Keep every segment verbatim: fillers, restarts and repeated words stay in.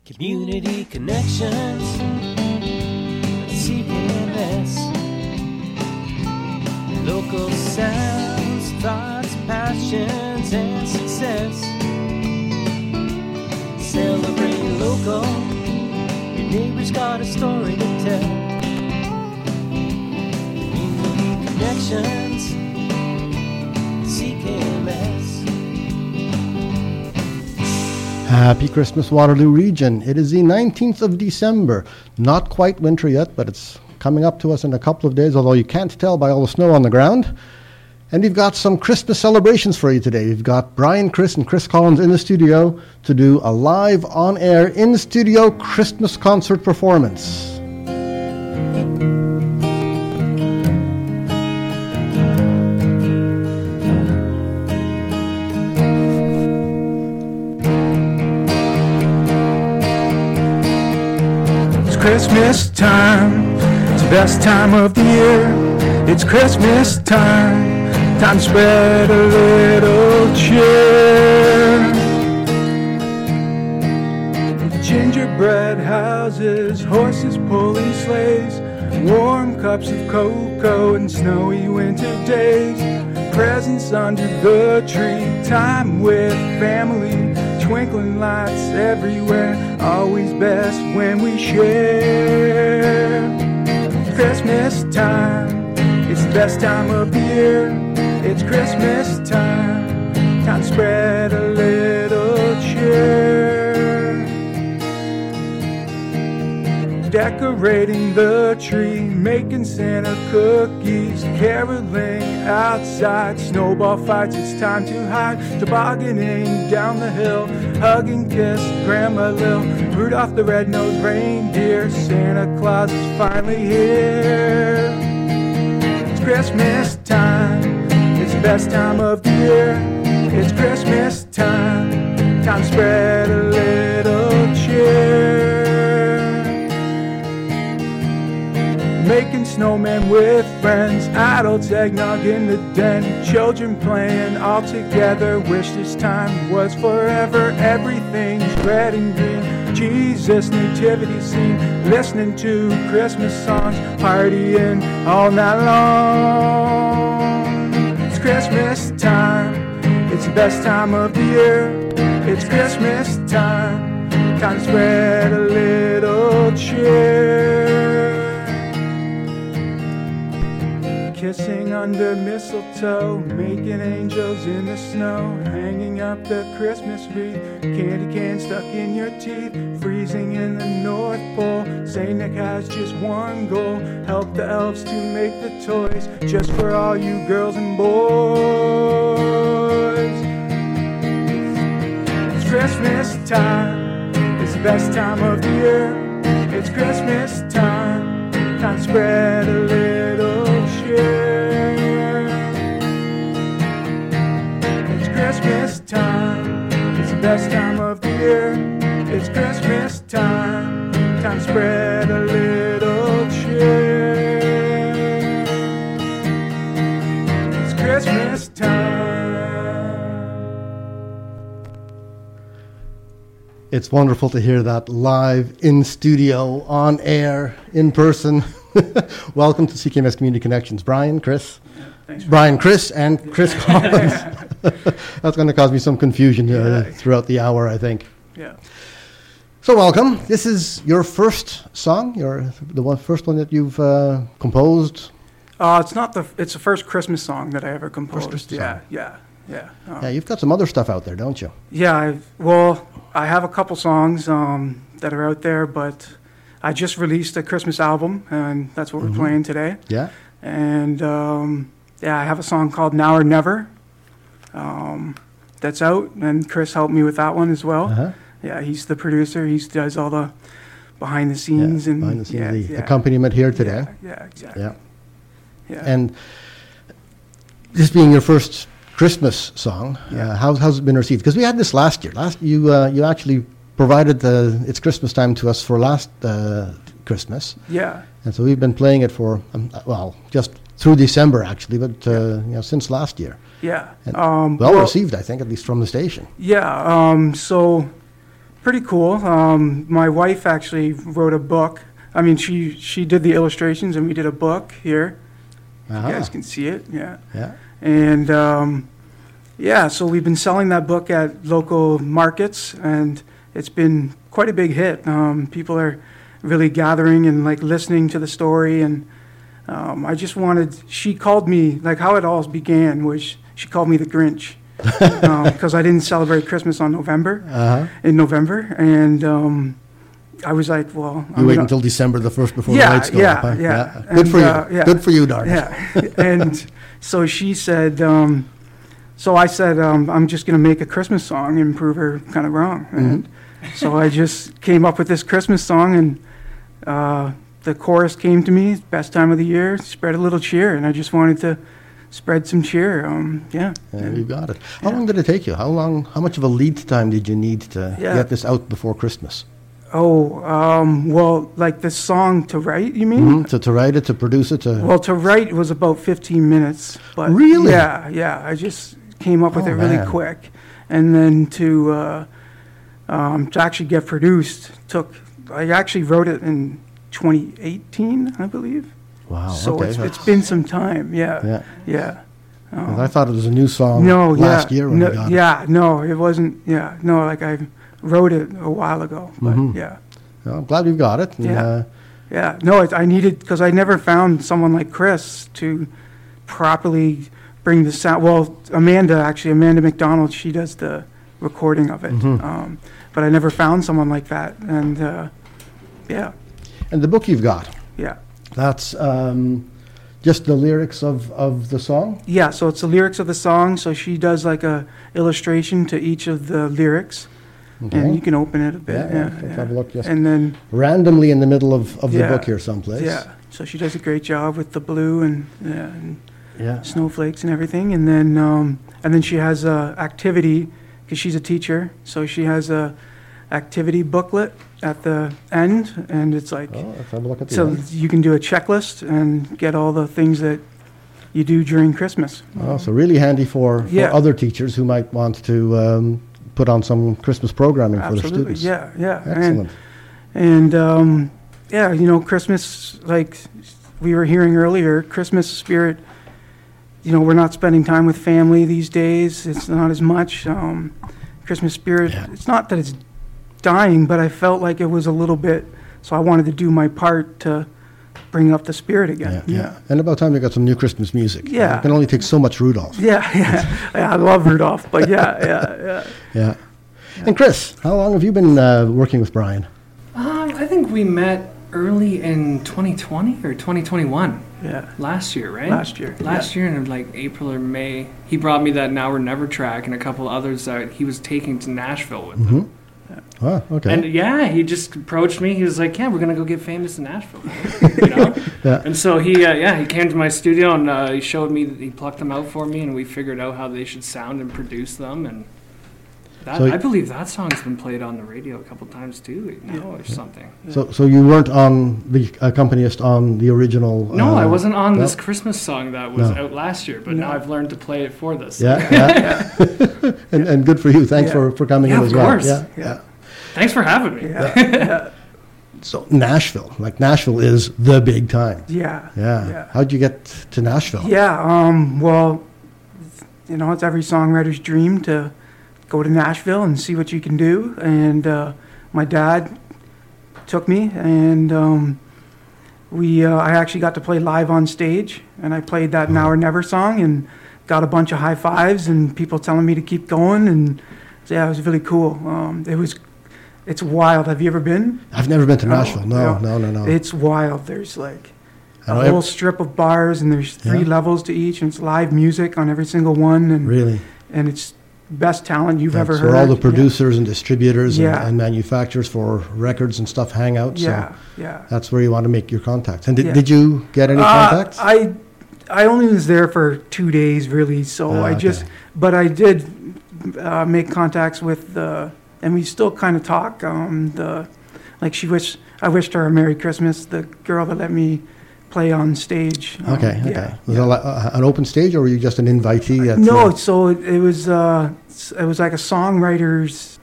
Community Connections, C K M S. Local sounds, thoughts, passions, and success. Celebrate local, your neighbor's got a story to tell. Community Connections, C K M S. Happy Christmas, Waterloo Region. It is the nineteenth of December. Not quite winter yet, but it's coming up to us in a couple of days, although you can't tell by all the snow on the ground. And we've got some Christmas celebrations for you today. We've got Brian, Chris, and Chris Collins in the studio to do a live, on-air, in-studio Christmas concert performance. Christmas time, it's the best time of the year. It's Christmas time, time to spread a little cheer. Gingerbread houses, horses pulling sleighs, warm cups of cocoa and snowy winter days. Presents under the tree, time with family, twinkling lights everywhere, always best when we share. Christmas time, it's the best time of the year. It's Christmas time, time to spread a little cheer. Decorating the tree, making Santa cookies, caroling outside, snowball fights, it's time to hide, tobogganing down the hill, hug and kiss Grandma Lil, Rudolph the red-nosed reindeer, Santa Claus is finally here. It's Christmas time, it's the best time of the year. It's Christmas time, time to spread a little cheer. Making snowmen with friends, adults eggnog in the den, children playing all together, wish this time was forever. Everything's red and green, Jesus' nativity scene, listening to Christmas songs, partying all night long. It's Christmas time, it's the best time of the year. It's Christmas time, time to spread a little cheer. Kissing under mistletoe, making angels in the snow, hanging up the Christmas wreath, candy cane stuck in your teeth, freezing in the North Pole. Saint Nick has just one goal, help the elves to make the toys, just for all you girls and boys. It's Christmas time, it's the best time of the year. It's Christmas time, time to spread a little cheer. It's Christmas time, it's the best time of the year. It's Christmas time, time to spread a little cheer. It's Christmas time. It's wonderful to hear that live, in studio, on air, in person. Welcome to C K M S Community Connections. Brian, Chris. Yeah, thanks Brian, Chris, and Chris Collins. That's going to cause me some confusion uh, yeah. throughout the hour, I think. Yeah. So welcome. This is your first song, your the one, first one that you've uh, composed. Uh, it's not the. It's the first Christmas song that I ever composed. Christmas yeah, song. yeah, yeah. Um, Yeah, you've got some other stuff out there, don't you? Yeah. I've, well, I have a couple songs um, that are out there, but I just released a Christmas album, and that's what mm-hmm. we're playing today. Yeah. And um, yeah, I have a song called "Now or Never." Um, that's out, and Chris helped me with that one as well. Uh-huh. Yeah, he's the producer. He does all the behind the scenes yeah, and behind the scenes, yeah, the yeah. accompaniment here today. Yeah, yeah, exactly. Yeah. Yeah. And this being your first Christmas song, Yeah. uh, how, how's it been received? Because we had this last year. Last you uh, you actually provided the It's Christmas Time to us for last uh, Christmas. Yeah. And so we've been playing it for, um, well, just through December actually, but uh, you know, since last year. Yeah. And Um, well, well received, I think, at least from the station. Yeah. Um, so pretty cool. Um, my wife actually wrote a book. I mean, she, she did the illustrations, and we did a book here. Uh-huh. You guys can see it, yeah. Yeah. And, um, yeah, so we've been selling that book at local markets, and it's been quite a big hit. Um, people are really gathering and, like, listening to the story, and um, I just wanted, she called me, like, how it all began was she called me the Grinch, because um, I didn't celebrate Christmas on November, Uh-huh. in November, and um, I was like, well... You I'm wait gonna, until December the first before yeah, the lights go yeah, up. Huh? Yeah, Good and, for you. uh, yeah. Good for you, darling. Yeah, and so she said, um, so I said, um, I'm just going to make a Christmas song and prove her kind of wrong. Mm-hmm. And so I just came up with this Christmas song, and uh, the chorus came to me, best time of the year, spread a little cheer, and I just wanted to spread some cheer. Um, yeah. Yeah, you got it. How long did it take you? How long? How much of a lead time did you need to Yeah. get this out before Christmas? Oh, um, well, like the song to write, you mean? Mm-hmm. To, to write it, to produce it, to Well, to write was about fifteen minutes. But Really? Yeah, yeah. I just came up with Oh, it really man. quick. And then to, uh, um, to actually get produced took, I actually wrote it in twenty eighteen, I believe. wow. so okay, it's, that's- it's been some time, yeah. yeah. Yeah. 'Cause I thought it was a new song No, last yeah. year when no, we got Yeah, no, it wasn't, yeah. No, like I wrote it a while ago, but Mhm. yeah. it. Well, I'm glad we've got it. and, Yeah. uh, Yeah, no, it, I needed, because I never found someone like Chris to properly bring the sound. Well, Amanda, actually, Amanda McDonald, she does the recording of it. Mhm. Um, but I never found someone like that. And uh, yeah, and the book you've got, yeah. that's um, just the lyrics of, of the song? Yeah, so it's the lyrics of the song. So she does like a illustration to each of the lyrics. And you can open it a bit. Yeah, Yeah, let's yeah. have a look just And then, randomly in the middle of, of the Yeah. book here someplace. yeah, so she does a great job with the blue and, yeah, and Yeah. snowflakes and everything, and then um, and then she has a activity because she's a teacher, so she has a activity booklet at the end, and it's like Oh, let's have a look at the so end. you can do a checklist and get all the things that you do during Christmas. Oh, so really handy for, for Yeah. other teachers who might want to um, put on some Christmas programming for their Absolutely, students. yeah, yeah, Excellent. and and um, yeah, you know, Christmas, like we were hearing earlier, Christmas spirit. You know, we're not spending time with family these days. It's not as much. Um, Christmas spirit, Yeah. it's not that it's dying, but I felt like it was a little bit, so I wanted to do my part to bring up the spirit again. Yeah, yeah. And about time you got some new Christmas music. Yeah. You can only take so much Rudolph. Yeah, yeah. Yeah, I love Rudolph, but yeah, yeah, yeah. Yeah. And Chris, how long have you been uh, working with Brian? Um, I think we met early in twenty twenty or twenty twenty-one. Yeah. Last year, right? Last year, Last year in like April or May. He brought me that Now or Never track and a couple others that he was taking to Nashville with him. Mm-hmm. Oh, okay. And yeah, he just approached me. He was like, "Yeah, we're gonna go get famous in Nashville." You know. Yeah. And so he, uh, yeah, he came to my studio and uh, he showed me. He plucked them out for me, and we figured out how they should sound and produce them. And that, So- I believe that song's been played on the radio a couple times too, you know, or something. So, so you weren't on the accompanist on the original? No, I uh, wasn't on no? this Christmas song that was No. out last year, but now I've learned to play it for this. Yeah, yeah. and, and good for you. Thanks Yeah. for, for coming Yeah, in of as well. course. Yeah, Yeah. yeah. Thanks for having me. Yeah, yeah, So Nashville, like Nashville is the big time. yeah. Yeah. Yeah. How'd you get to Nashville? Yeah, um, well, you know, it's every songwriter's dream to go to Nashville and see what you can do. And uh, my dad took me, and um, we uh, I actually got to play live on stage, and I played that Now or Never song and got a bunch of high fives and people telling me to keep going. And so, yeah, it was really cool. Um, it was, it's wild. Have you ever been? I've never been to No, Nashville. No, no, no, no. It's wild. There's like I a know whole ev- strip of bars, and there's three Yeah. levels to each, and it's live music on every single one, and Really? and it's best talent you've Yeah, ever so heard. all the Yeah. producers and distributors and, Yeah. and manufacturers for records and stuff hang out. Yeah, So yeah. that's where you want to make your contacts. And did, Yeah. did you get any Uh, contacts? I I only was there for two days, really. So Ah, I just, okay. but I did uh, make contacts with the, and we still kind of talk. Um, the, like she wish I wished her a Merry Christmas. The girl that let me play on stage. Um, Okay, okay. yeah, Was yeah. it like, uh, an open stage, or were you just an invitee? At, No, uh, so it, it was uh, s- it was like a songwriters.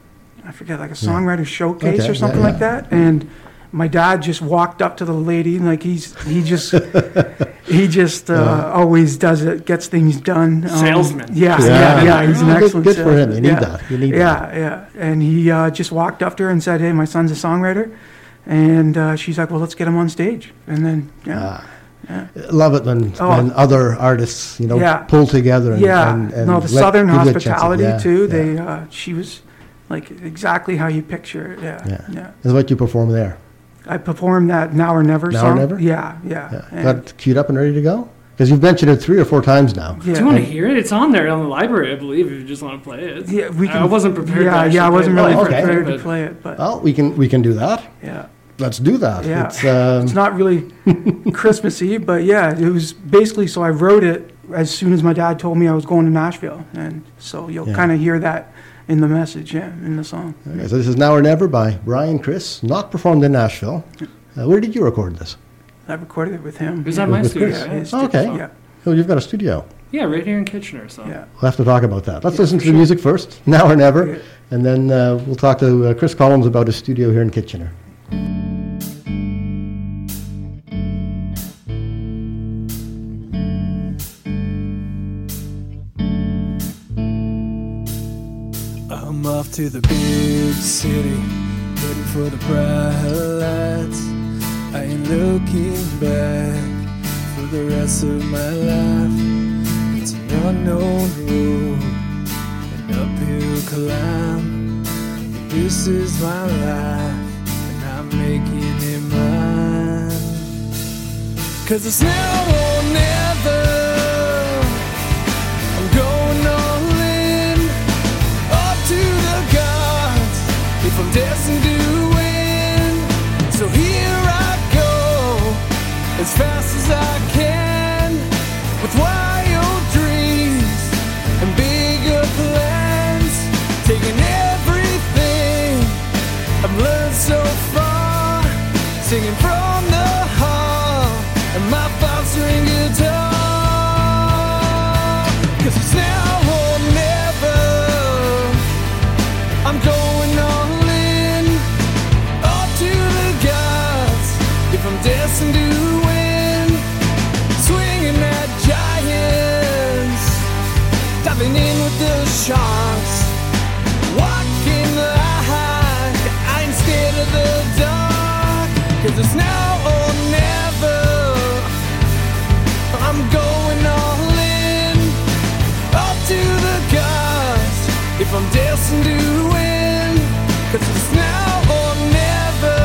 I forget, like a songwriter showcase Okay, or something yeah, like that. And my dad just walked up to the lady, like he's he just he just uh, Yeah. always does it, gets things done. Um, Salesman. Yeah, Yeah. yeah, yeah. He's an Oh, good- excellent good for him. salesman. You need yeah. that. You need yeah, that. yeah. And he uh, just walked up to her and said, "Hey, my son's a songwriter," and uh, she's like, "Well, let's get him on stage." And then yeah. Ah. Love it when, Oh. when other artists, you know, Yeah. pull together and, Yeah, and, and no, the let- Southern give you a chance to- hospitality yeah, too. yeah. They, uh, she was like exactly how you picture it. Yeah, Yeah. yeah. Is what you perform there. I performed that Now or Never Now or song. Never? Yeah, yeah. Yeah. and- Got it queued up and ready to go? Because you've mentioned it three or four times now. yeah. Do you want to hear it? It's on there on the library, I believe, if you just want to play it. Yeah, we can. I wasn't prepared to Yeah, actually yeah, I play wasn't it. really Oh, okay. prepared to But- play it, but Well, we can we can do that. yeah, Let's do that. Yeah. It's, um, it's not really Christmassy, but yeah, it was basically. So I wrote it as soon as my dad told me I was going to Nashville, and so you'll Yeah. kind of hear that in the message, yeah, in the song. okay, so this is Now or Never by Brian Criss, not performed in Nashville. Uh, where did you record this? I recorded it with him. It was yeah. at my With studio. Chris? Yeah. his Oh, studio, okay. Yeah, Oh, you've got a studio. Yeah, right here in Kitchener. So yeah. We'll have to talk about that. Let's Yeah, listen for to the sure. music first, Now or Never, Yeah. and then uh, we'll talk to uh, Chris Collins about his studio here in Kitchener. I'm off to the big city, heading for the bright lights. I ain't looking back for the rest of my life. It's an unknown road, an uphill climb. But this is my life, and I'm making it mine. 'Cause it's now or never. I'm going all in, up to the gods, if I'm destined to win. So here I go, as fast as I can, with wild dreams and bigger plans, taking everything I've learned so far, singing from the heart and my five-string guitar. 'Cause it's now or never. I'm going all in, up to the gods, if I'm destined to win. Swinging at giants, diving in with the sharks, walking the high, I ain't scared of the dark. 'Cause it's now or never. I'm going all in, up to the gods, if I'm destined to win. 'Cause it's now or never.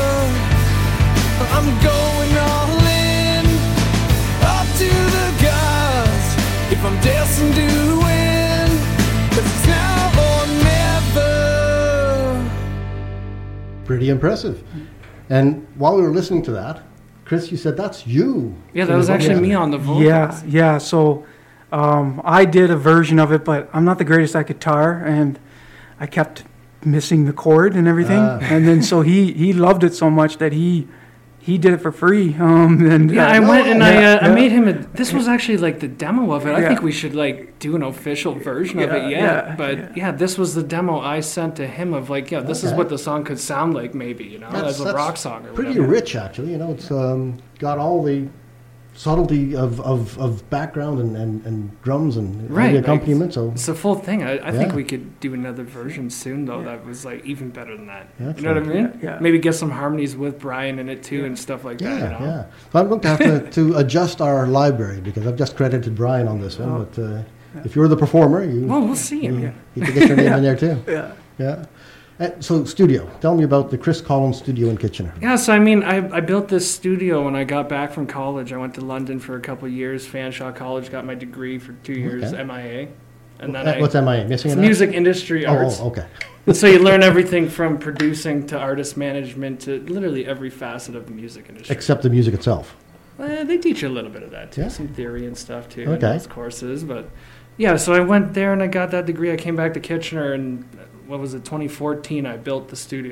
I'm going all in, up to the gods, if I'm destined to win. 'Cause it's now or never. Pretty impressive. And while we were listening to that, Chris, you said that's you. yeah, that was actually me on the vocals. Yeah, yeah. So um, I did a version of it, but I'm not the greatest at guitar, and I kept missing the chord and everything. Ah. And then so he he loved it so much that he he did it for free. Um, and Yeah, uh, I went and I, uh, yeah, I yeah. made him a. This was actually like the demo of it. I Yeah. think we should like do an official version of Yeah, it yet. yeah, but yeah. yeah. this was the demo I sent to him of like, yeah, this is Okay. what the song could sound like, maybe, you know, That's- as a that's rock song or Pretty whatever. rich, actually. You know, it's um, got all the subtlety of, of, of background and, and, and drums and all Right, the like, accompaniment. So It's a full thing. I, I think Yeah. we could do another version soon, though. Yeah. That was like even better than that. Yeah, You know what I sure. mean? Yeah, yeah. Maybe get some harmonies with Brian in it too and stuff like yeah, that. You know? yeah. So I'm going to have to, to adjust our library because I've just credited Brian on this one. Oh. But uh, if you're the performer, you, Well, we'll see. I you, mean, you can get your name in there too. Yeah. Yeah. Uh, so studio. Tell me about the Chris Collins studio in Kitchener. Yeah, so I mean, I, I built this studio when I got back from college. I went to London for a couple of years, Fanshawe College, got my degree for two years, Okay. M I A. And then Uh, I, What's M I A? Missing it's an music industry Oh, arts. oh, okay. So you learn everything from producing to artist management to literally every facet of the music industry. Except the music itself. Uh, they teach you a little bit of that too, Yeah. some theory and stuff too in Okay. those courses. But yeah, so I went there and I got that degree. I came back to Kitchener and what was it, twenty fourteen? I built the studio.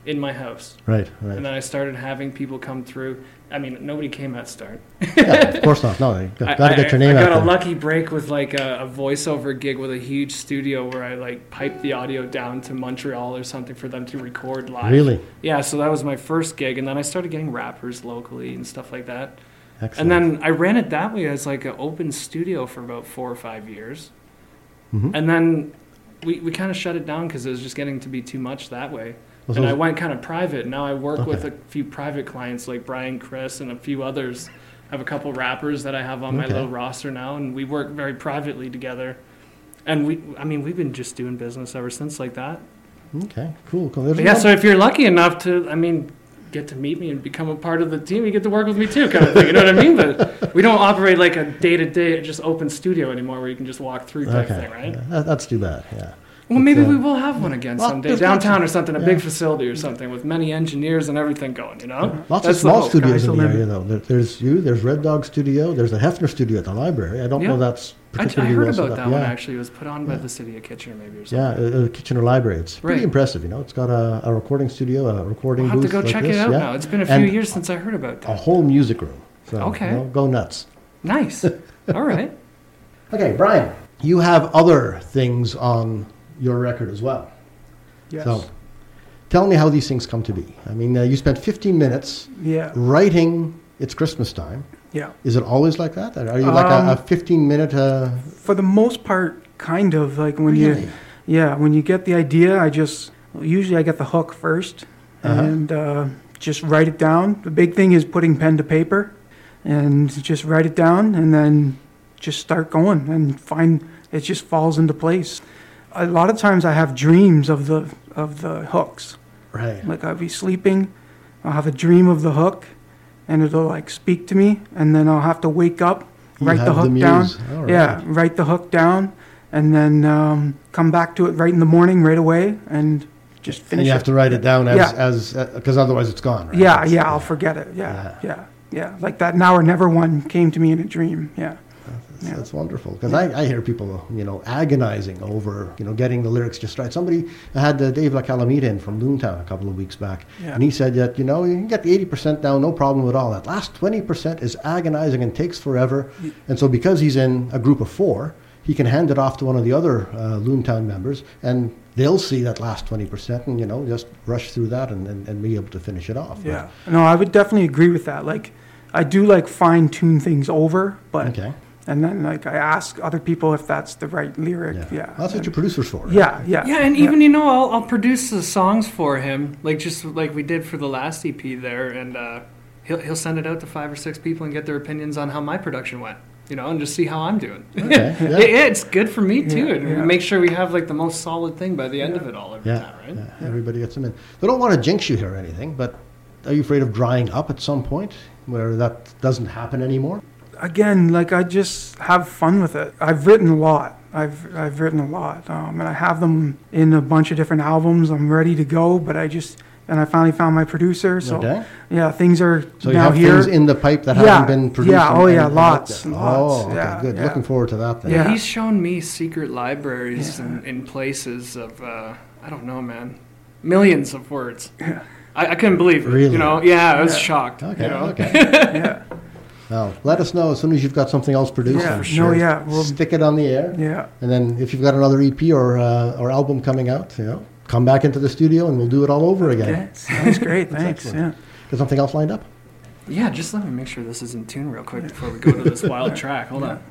in my house. Right, right. And then I started having people come through. I mean, nobody came at start. Yeah, of course not. No, you got to get your name I, I out got there. a lucky break with like a, a voiceover gig with a huge studio where I like piped the audio down to Montreal or something for them to record live. Really? Yeah, so that was my first gig, and then I started getting rappers locally and stuff like that. Excellent. And then I ran it that way as like an open studio for about four or five years. Mhm. And then we, we kind of shut it down because it was just getting to be too much that way. Well, And so- I went kind of private. Now I work with a Okay. few private clients like Brian Chris and a few others. I have a couple rappers that I have on my Okay. little roster now, and we work very privately together. And we, I mean, we've been just doing business ever since like that. Okay, cool. cool. There's But yeah, one- so if you're lucky enough to, I mean, get to meet me and become a part of the team, you get to work with me too, kind of thing. You know what I mean? But we don't operate like a day-to-day, just open studio anymore where you can just walk through type okay. thing, right? Yeah, that, that's too bad, yeah. Well, maybe uh, we will have one again well, someday, there's lots downtown of- or something, a yeah. big facility or something with many engineers and everything going, you know? Lots That's of the small hope. studios Sky's in the the limit. area, though. There, there's you, there's Red Dog Studio, there's the Hefner Studio at the library. I don't Yeah. know that's I, I particularly heard well set about up. that one Yeah. actually. It was put on by Yeah. the city of Kitchener maybe or Yeah, something. uh, uh, Kitchener Library. It's pretty Right. impressive, you know. It's got a, a recording studio, a recording I'll have to booth go like check this, it out yeah. now. It's been a few And years since I heard about a that. whole music room. So, Okay. you know, go nuts. Nice. All right. Okay, Brian, you have other things on your record as well. Yes. So, tell me how these things come to be. I mean, uh, you spent fifteen minutes Yeah. writing It's Christmas Time. Yeah. Is it always like that? Are you like a, a Um, fifteen minute... Uh, For the most part, kind of like when really? you, yeah, when you get the idea, I just usually I get the hook first Uh-huh. and uh, just write it down. The big thing is putting pen to paper, and just write it down, and then just start going and find it just falls into place. A lot of times I have dreams of the of the hooks. Right. Like I'll be sleeping, I'll have a dream of the hook, and it'll like speak to me, and then I'll have to wake up, You write the have the hook down. muse. All right. Yeah, write the hook down, and then um, come back to it right in the morning, right away, and just And finish you it. have to write it down as, Yeah. as, because otherwise it's gone, right? Yeah, It's- yeah, I'll forget it. Yeah, Yeah. yeah, yeah. Like that Now or Never one came to me in a dream. Yeah. That's, Yeah. that's wonderful. Because I, I hear people, you know, agonizing over, you know, getting the lyrics just right. Somebody I had uh, Dave LaCalamita in from Loontown a couple of weeks back. Yeah. And he said that, you know, you can get the eighty percent down, no problem at all. That last twenty percent is agonizing and takes forever. And so because he's in a group of four, he can hand it off to one of the other uh, Loontown members, and they'll see that last twenty percent and, you know, just rush through that and, and, and be able to finish it off. Yeah. No, I would definitely agree with that. Like, I do like fine tune things over, but Okay. and then like I ask other people if that's the right lyric. Yeah. Yeah. That's what And- your producer's for. Right? Yeah, yeah. Yeah, and even, you know, I'll, I'll produce the songs for him, like just like we did for the last E P there, and uh, he'll, he'll send it out to five or six people and get their opinions on how my production went, you know, and just see how I'm doing. Okay, yeah. It- it's good for me, too, Yeah, and yeah. make sure we have, like, the most solid thing by the end of it all every Yeah, time, right? yeah, everybody gets them in. They don't want to jinx you here or anything, but are you afraid of drying up at some point where that doesn't happen anymore? Again, like I just have fun with it. I've written a lot. I've I've written a lot, um, and I have them in a bunch of different albums. I'm ready to go, but I just and I finally found my producer. So Okay. yeah, things are So you now have here. things in the pipe that Yeah, haven't been produced? yeah, and- oh and- yeah, and lots, like that. lots, Oh, okay, yeah, good. yeah. Looking forward to that then. Yeah, Yeah. he's shown me secret libraries Yeah. in, in places of, uh, I don't know, man, millions of words. I, I couldn't believe it, Really? you know? Yeah, I was Yeah. shocked. Okay, you know? okay. yeah, Well, let us know as soon as you've got something else produced. yeah, and no, sure. yeah, well, Stick it on the air. yeah, And then if you've got another E P or uh, or album coming out, you know, come back into the studio and we'll do it all over again. yeah. Sounds great. Thanks. excellent. Yeah. Got something else lined up? Yeah, just let me make sure this is in tune real quick before we go to this wild track. Hold on.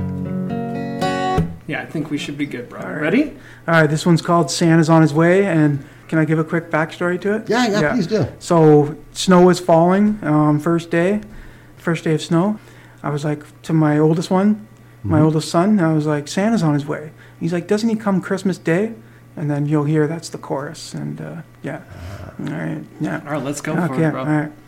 Yeah, I think we should be good, bro. All right. Ready? All right, this one's called Santa's on His Way, and can I give a quick backstory to it? Yeah, yeah, please do. So snow was falling, um, first day, first day of snow. I was like to my oldest one, my Mhm. oldest son, I was like, Santa's on his way. He's like, doesn't he come Christmas Day? And then you'll hear that's the chorus, and uh, yeah. All right, yeah. All right, let's go for Okay, it, bro. all right.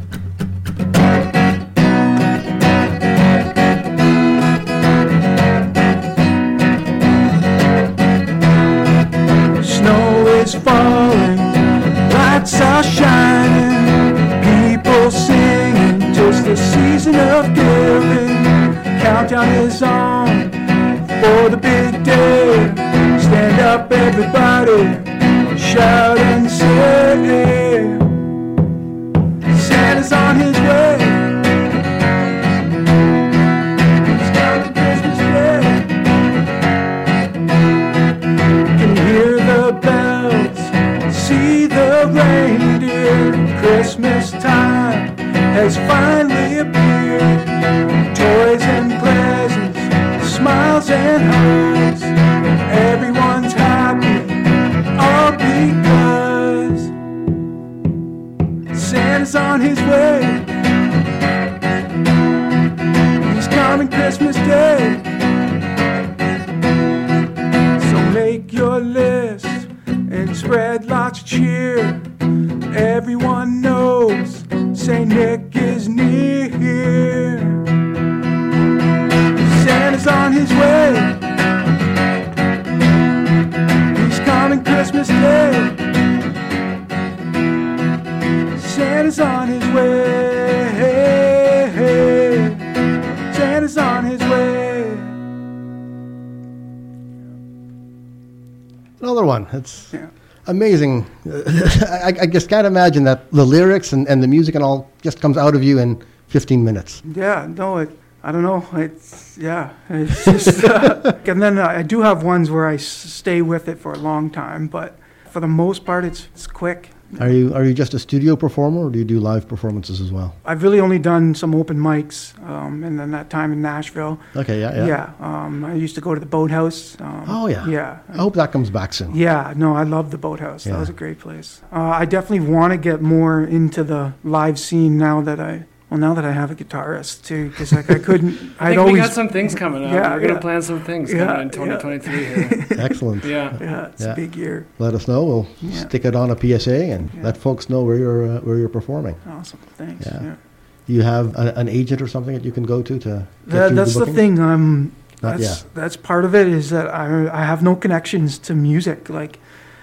Snow is falling, lights are shining, people singing, just the season of giving. Countdown is on for the big day. Stand up, everybody, shout and say. Santa's on his way. He's coming Christmas Day. Can hear the bells, see the reindeer. Christmas time has finally appeared. Toys and presents, smiles and hugs. Everyone's happy, all because Santa's on his way. He's coming Christmas Day. So make your list and spread lots of cheer. Everyone knows Saint Nick is near. Santa's on his way. He's coming Christmas Day. Santa's on his way. Santa's on his way. Another one. It's Yeah. amazing. I, I just can't imagine that the lyrics and, and the music and all just comes out of you in fifteen minutes. Yeah, no, it, I don't know. It's, yeah, it's just, uh, and then uh, I do have ones where I s- stay with it for a long time, but for the most part, it's, it's quick. Are you are you just a studio performer, or do you do live performances as well? I've really only done some open mics, um, and then that time in Nashville. Okay, yeah, yeah. Yeah, um, I used to go to the Boathouse. Um, Oh, yeah. Yeah. I hope that comes back soon. Yeah, no, I love the Boathouse. Yeah. That was a great place. Uh, I definitely want to get more into the live scene now that I, well, now that I have a guitarist too, because like I couldn't. I I'd think always. we got some things coming up. Yeah, We're gonna yeah. plan some things Yeah, coming in yeah. twenty twenty-three here. Excellent. Yeah. Yeah, it's Yeah. a big year. Let us know. We'll Yeah. stick it on a P S A and Yeah. let folks know where you're uh, where you're performing. Awesome, thanks. Yeah. Yeah. Do you have a, an agent or something that you can go to to get That, you that's the booking? thing. Um, Not that's yet. that's part of it is that I I have no connections to music. Like,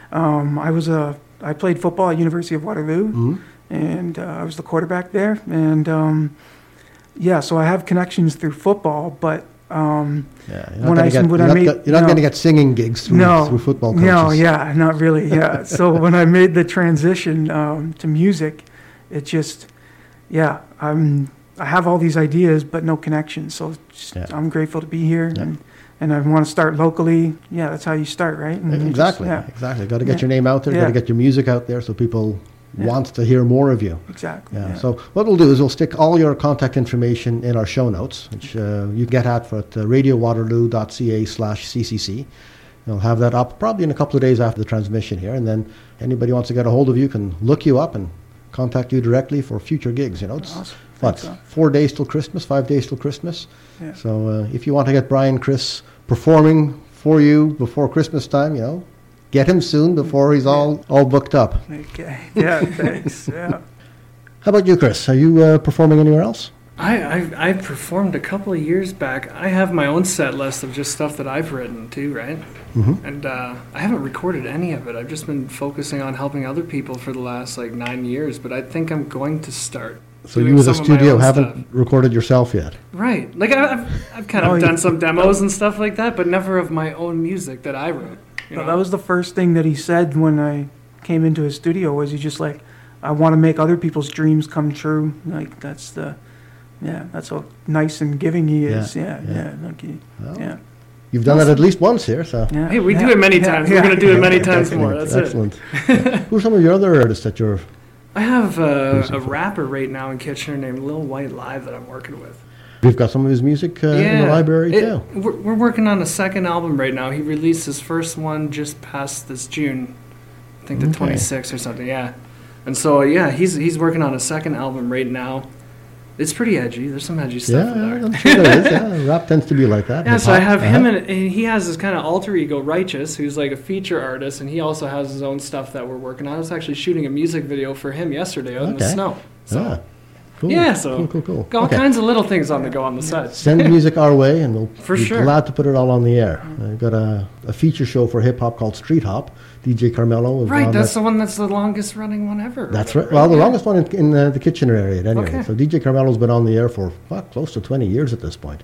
um, I was a I played football at University of Waterloo, Mhm. and uh, I was the quarterback there. And um, yeah, so I have connections through football, but um, Yeah, you're not when gonna I- get, when you're I not, made- go- you're not no. going to get singing gigs through, no, through football coaches. no, yeah, not really, yeah. So when I made the transition um, to music, it just, yeah, I'm I have all these ideas, but no connections. So just, Yeah. I'm grateful to be here, Yeah. and and I want to start locally. Yeah, that's how you start, right? And you just- Exactly, yeah, exactly. Got to get Yeah. your name out there. Got Yeah. to get your music out there so people Yeah. want to hear more of you. exactly. Yeah. Yeah. So what we'll do is we'll stick all your contact information in our show notes, which uh, you can get at at uh, radio waterloo dot c a slash c c c. We'll have that up probably in a couple of days after the transmission here, and then anybody who wants to get a hold of you can look you up and contact you directly for future gigs. You know, it's Awesome. what, Thanks, uh, four days till Christmas, five days till Christmas. Yeah. So uh, if you want to get Brian Chris performing for you before Christmas time, you know, get him soon before he's all, all booked up. Okay. Yeah. Thanks. Yeah. How about you, Chris? Are you uh, performing anywhere else? I, I I performed a couple of years back. I have my own set list of just stuff that I've written too, right? Mhm. And uh, I haven't recorded any of it. I've just been focusing on helping other people for the last like nine years. But I think I'm going to start. So doing you as a some of my studio own haven't stuff. recorded yourself yet? Right. Like I- I've I've kind of Oh, you- done some demos and stuff like that, but never of my own music that I wrote. You But know? that was the first thing that he said when I came into his studio was he just like, I want to make other people's dreams come true. Like that's the, yeah, that's how nice and giving he is. Yeah, Yeah, yeah. yeah, like he, Well, yeah, You've done that at least once here, so. yeah. Hey, we yeah, do it many yeah, times. yeah. We're gonna do it many Excellent, times more. That's it. excellent. Who are some of your other artists that you're... I have a, Who's a it for? rapper right now in Kitchener named Lil White Live that I'm working with. You've got some of his music uh, in the library, It- too. We're, we're working on a second album right now. He released his first one just past this June, I think the Okay. twenty-sixth or something. Yeah, and so yeah, he's he's working on a second album right now. It's pretty edgy. There's some edgy stuff in Yeah, there. I'm sure there is. Yeah, rap tends to be like that. Yeah, so I Hip-hop, have him, uh-huh. and, and he has this kind of alter ego, Righteous, who's like a feature artist, and he also has his own stuff that we're working on. I was actually shooting a music video for him yesterday out in the Okay. snow. So Ah, cool. yeah, so Cool, cool, cool. got all Okay. kinds of little things on the go on the side. Send music our way, and we'll For be sure. glad to put it all on the air. I've got a, a feature show for hip-hop called Street Hop. D J Carmelo. was Right, on that's that. the one that's the longest running one ever. or That's whatever, right. Well, the Yeah. longest one in, in uh, the Kitchener area, anyway. Okay. So D J Carmelo's been on the air for what, close to twenty years at this point.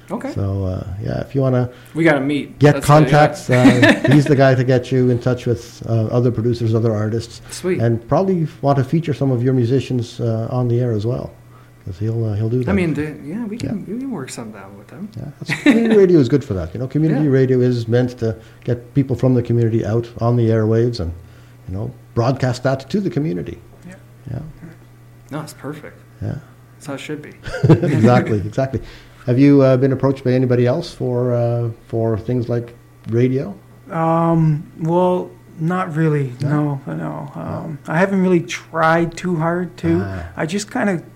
Okay. So, uh, yeah, if you want to We got to meet. get That's it, contacts, uh, he's the guy to get you in touch with uh, other producers, other artists. Sweet. And probably want to feature some of your musicians uh, on the air as well, because he'll, uh, he'll do that. I mean, the, yeah, we can, we can work something out with them. Yeah, that's, community radio is good for that. You know, community Yeah. radio is meant to get people from the community out on the airwaves and, you know, broadcast that to the community. Yeah. Yeah, No, it's perfect. yeah. That's how it should be. exactly, exactly. Have you uh, been approached by anybody else for uh, for things like radio? Um, well, not really. No, no. Um, I haven't really tried too hard to. Ah. I just kind of,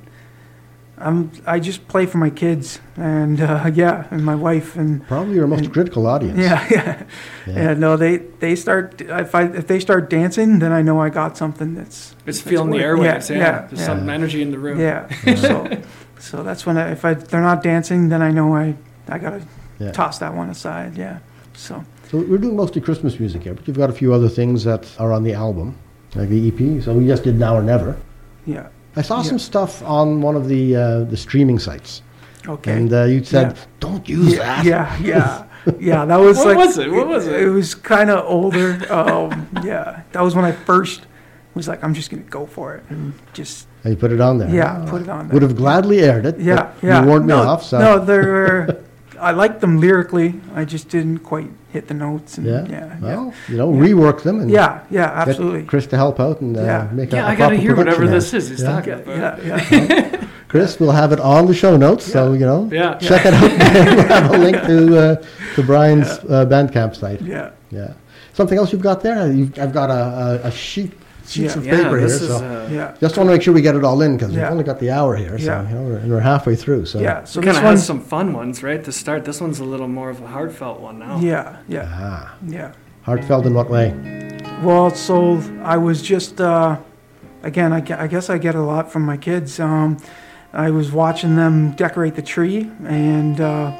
I'm. I just play for my kids and uh, yeah, and my wife and Probably your most And- critical audience. yeah, yeah, Yeah. yeah. No, they they start. If I if they start dancing, then I know I got something that's It's that's feeling the working. airwaves. Yeah, yeah, There's yeah. some energy in the room. Yeah. So, so that's when I, if I, they're not dancing, then I know I I gotta Yeah. toss that one aside. Yeah. So So we're doing mostly Christmas music here, but you've got a few other things that are on the album, like the E P. So we just did Now or Never. yeah. I saw Yeah. some stuff on one of the uh, the streaming sites, Okay. and uh, you said, Yeah. "Don't use yeah, that." yeah, yeah, yeah. That was What like. was it? What was it? It was kind of older. Um, yeah, that was when I first was like, I'm just gonna go for it and just And you put it on there. yeah, put it on there. Would have gladly aired it. Yeah, but yeah. You warned me no, off. So no, they're. I liked them lyrically. I just didn't quite hit the notes. And yeah. yeah, Well, you know, rework them and yeah, yeah, get absolutely. Chris to help out and uh, Yeah. make a, Yeah, a I got to proper hear whatever production this here. is he's Yeah. talking Yeah, about. yeah, yeah. Chris, we'll have it on the show notes, so you know, Yeah. check it out. We'll have a link to uh, to Brian's uh, Bandcamp site. yeah. Yeah. Something else you've got there? You've, I've got a, a, a sheet sheets Yeah. of Yeah, paper here. this is. So Uh, Yeah. just want to make sure we get it all in because Yeah. we've only got the hour here. So Yeah. you know, we're, and we're halfway through. So Yeah. So it this kind of one. has some fun ones, right? To start, this one's a little more of a heartfelt one now. Yeah. Yeah. Ah, Yeah. heartfelt in what way? Well, so I was just, uh, again, I, gue- I guess I get a lot from my kids. Um, I was watching them decorate the tree, and uh,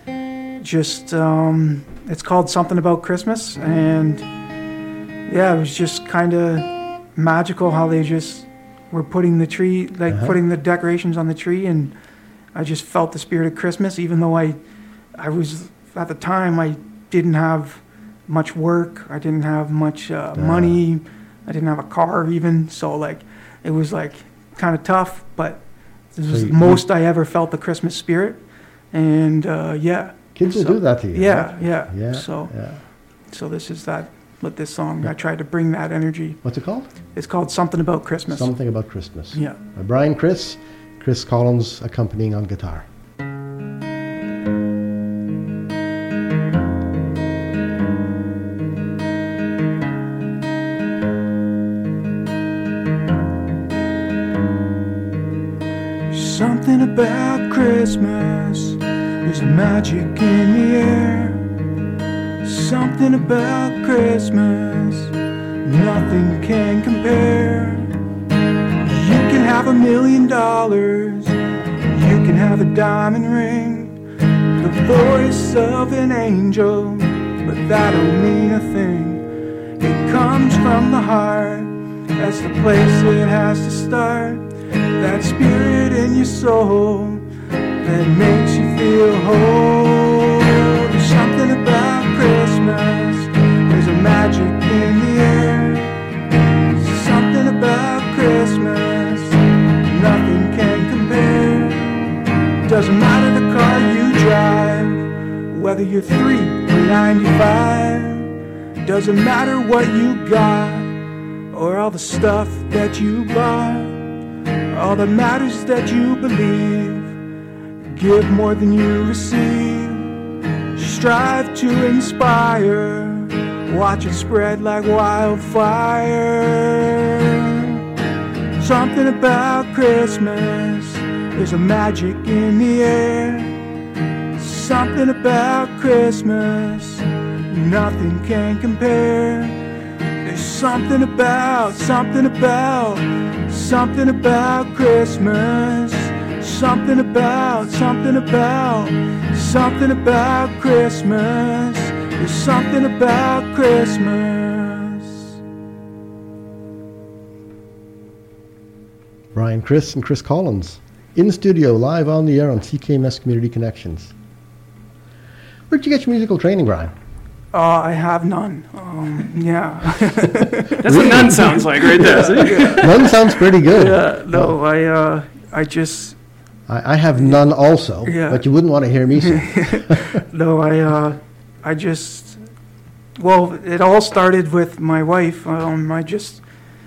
just, um, it's called Something About Christmas, and yeah, it was just kind of magical how they just were putting the tree, like Uh-huh. putting the decorations on the tree, and I just felt the spirit of Christmas, even though I, I was, at the time, I didn't have much work. I didn't have much uh, money. I didn't have a car even. So like, it was like kind of tough, but this So was you- the most I ever felt the Christmas spirit. And uh, yeah, Kids will So- do that to you. yeah, right? yeah, Yeah. So yeah. so this is that. With this song, I tried to bring that energy. What's it called? It's called Something About Christmas. Something About Christmas. Yeah. By Brian Chris, Chris Collins accompanying on guitar. Something about Christmas. There's a magic in the air. Something about Christmas. Nothing can compare. You can have a million dollars. You can have a diamond ring. The voice of an angel. But that don't mean a thing. It comes from the heart. That's the place it has to start. That spirit in your soul that makes you feel whole. There's something about Christmas. There's a magic in the air. Something about Christmas. Nothing can compare. Doesn't matter the car you drive, whether you're three or ninety-five. Doesn't matter what you got or all the stuff that you bought. All that matters is that you believe. Give more than you receive. Strive to inspire. Watch it spread like wildfire. Something about Christmas. There's a magic in the air. Something about Christmas. Nothing can compare. There's something about, something about, something about Christmas. Something about, something about, something about Christmas. There's something about Christmas. Brian Chris and Chris Collins in studio, live on the air on C K M S Community Connections. Where'd you get your musical training, Brian? Uh, I have none. Um, yeah. That's what none sounds like right there. See? None sounds pretty good. yeah. No, I uh, I just I, I have none also, Yeah. but you wouldn't want to hear me sing. no, I uh, I just well, it all started with my wife. Um, I just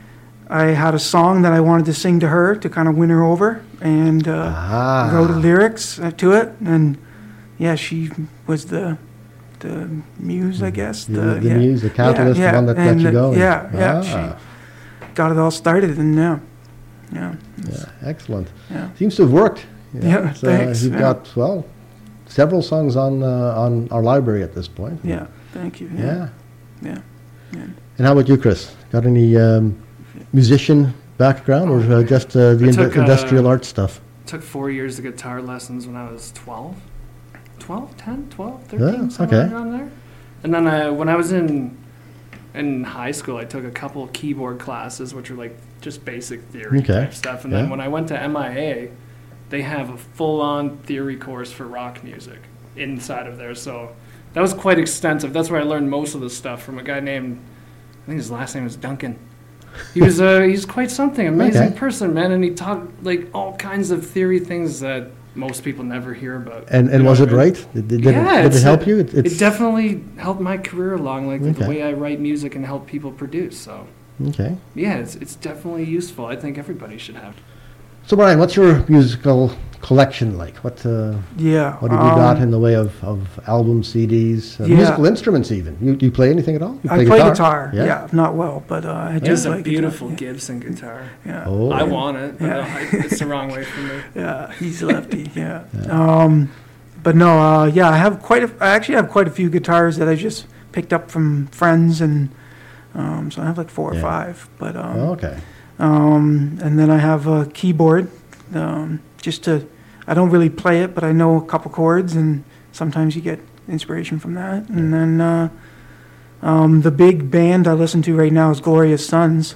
I had a song that I wanted to sing to her to kind of win her over, and uh, Ah. wrote the lyrics uh, to it, and yeah, she was the the muse, I guess. The, the yeah. muse, the catalyst, yeah, the one that and, got you uh, going. Yeah, yeah. Ah. She got it all started, and yeah, yeah, Yeah, excellent. yeah. Seems to have worked. Yeah, so thanks, You've yeah. got, well, several songs on uh, on our library at this point. Yeah, thank you. Yeah. Yeah, yeah. yeah. And how about you, Chris? Got any um, musician background or uh, just uh, the I indu- took, uh, industrial art stuff? Took four years of guitar lessons when I was twelve. twelve, ten, twelve, Yeah, thirteen, somewhere okay. around there. And then I, when I was in in high school, I took a couple of keyboard classes, which are like just basic theory Okay, type stuff. And yeah. then when I went to M I A, they have a full-on theory course for rock music inside of there. So that was quite extensive. That's where I learned most of the stuff from a guy named, I think his last name was Duncan. He was uh, he's quite something, amazing Okay. person, man, and he taught like all kinds of theory things that most people never hear about. And You and know was what it I mean? right? Did, did, it, Yeah, did it it's help a- you? It, it's, It definitely helped my career along, like the Okay. way I write music and help people produce. So okay. yeah, it's it's definitely useful. I think everybody should have. So Brian, what's your musical collection like? What uh, Yeah. what have you got um, in the way of, of albums, C Ds, uh, Yeah. musical instruments even? You you play anything at all? You I play guitar. Yeah, not well, but uh, I It's just a like beautiful guitar. Gibson guitar. Yeah. yeah. Oh, I want it, but Yeah. no, I, it's the wrong way for me. Yeah, he's lefty. Yeah. Um, but no, uh, yeah, I have quite a. I actually have quite a few guitars that I just picked up from friends, and um, so I have like four Yeah. or five. But um, Oh, okay. um, and then I have a keyboard, um, just to. I don't really play it, but I know a couple chords, and sometimes you get inspiration from that. And then uh, um, the big band I listen to right now is Glorious Sons,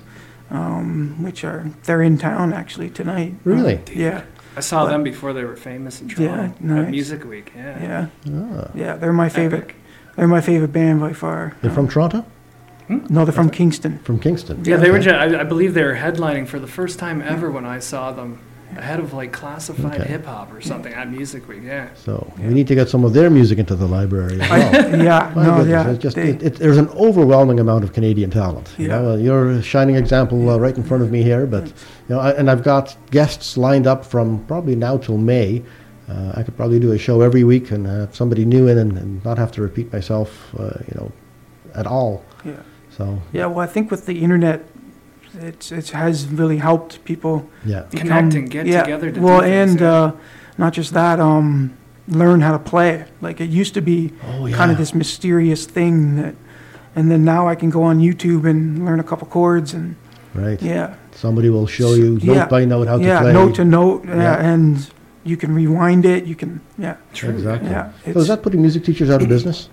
um, which are they're in town actually tonight. Really? Uh, yeah. I saw But- them before they were famous in Yeah, Toronto nice. at Music Week. Yeah, Yeah, Ah. yeah, they're my favorite. Epic. They're my favorite band by far. They're from Toronto? No, they're from Kingston. From Kingston? Yeah, they were. Okay. Ju- I, I believe they were headlining for the first time ever when I saw them, ahead of like classified Okay. hip hop or something at Music Week. Yeah. So we need to get some of their music into the library as well. Yeah, My no, goodness, yeah. it's just, they- it, it, there's an overwhelming amount of Canadian talent. You Yeah. know, uh, you're a shining example uh, right in front of me here. But you know, I, and I've got guests lined up from probably now till May. Uh, I could probably do a show every week and have somebody new in and, and not have to repeat myself, uh, you know, at all. yeah. So Yeah, well, I think with the internet, it's it has really helped people yeah, become, Connect and get yeah, together to well, do things, and yeah. uh, not just that, um, learn how to play. Like it used to be oh yeah, kind of this mysterious thing that, and then now I can go on YouTube and learn a couple chords and right. yeah, Somebody will show you Yeah. note by note how yeah, to play. note to note, yeah, Yeah. and you can rewind it. You can, yeah, True. Exactly. yeah. So is it's- that putting music teachers out of business?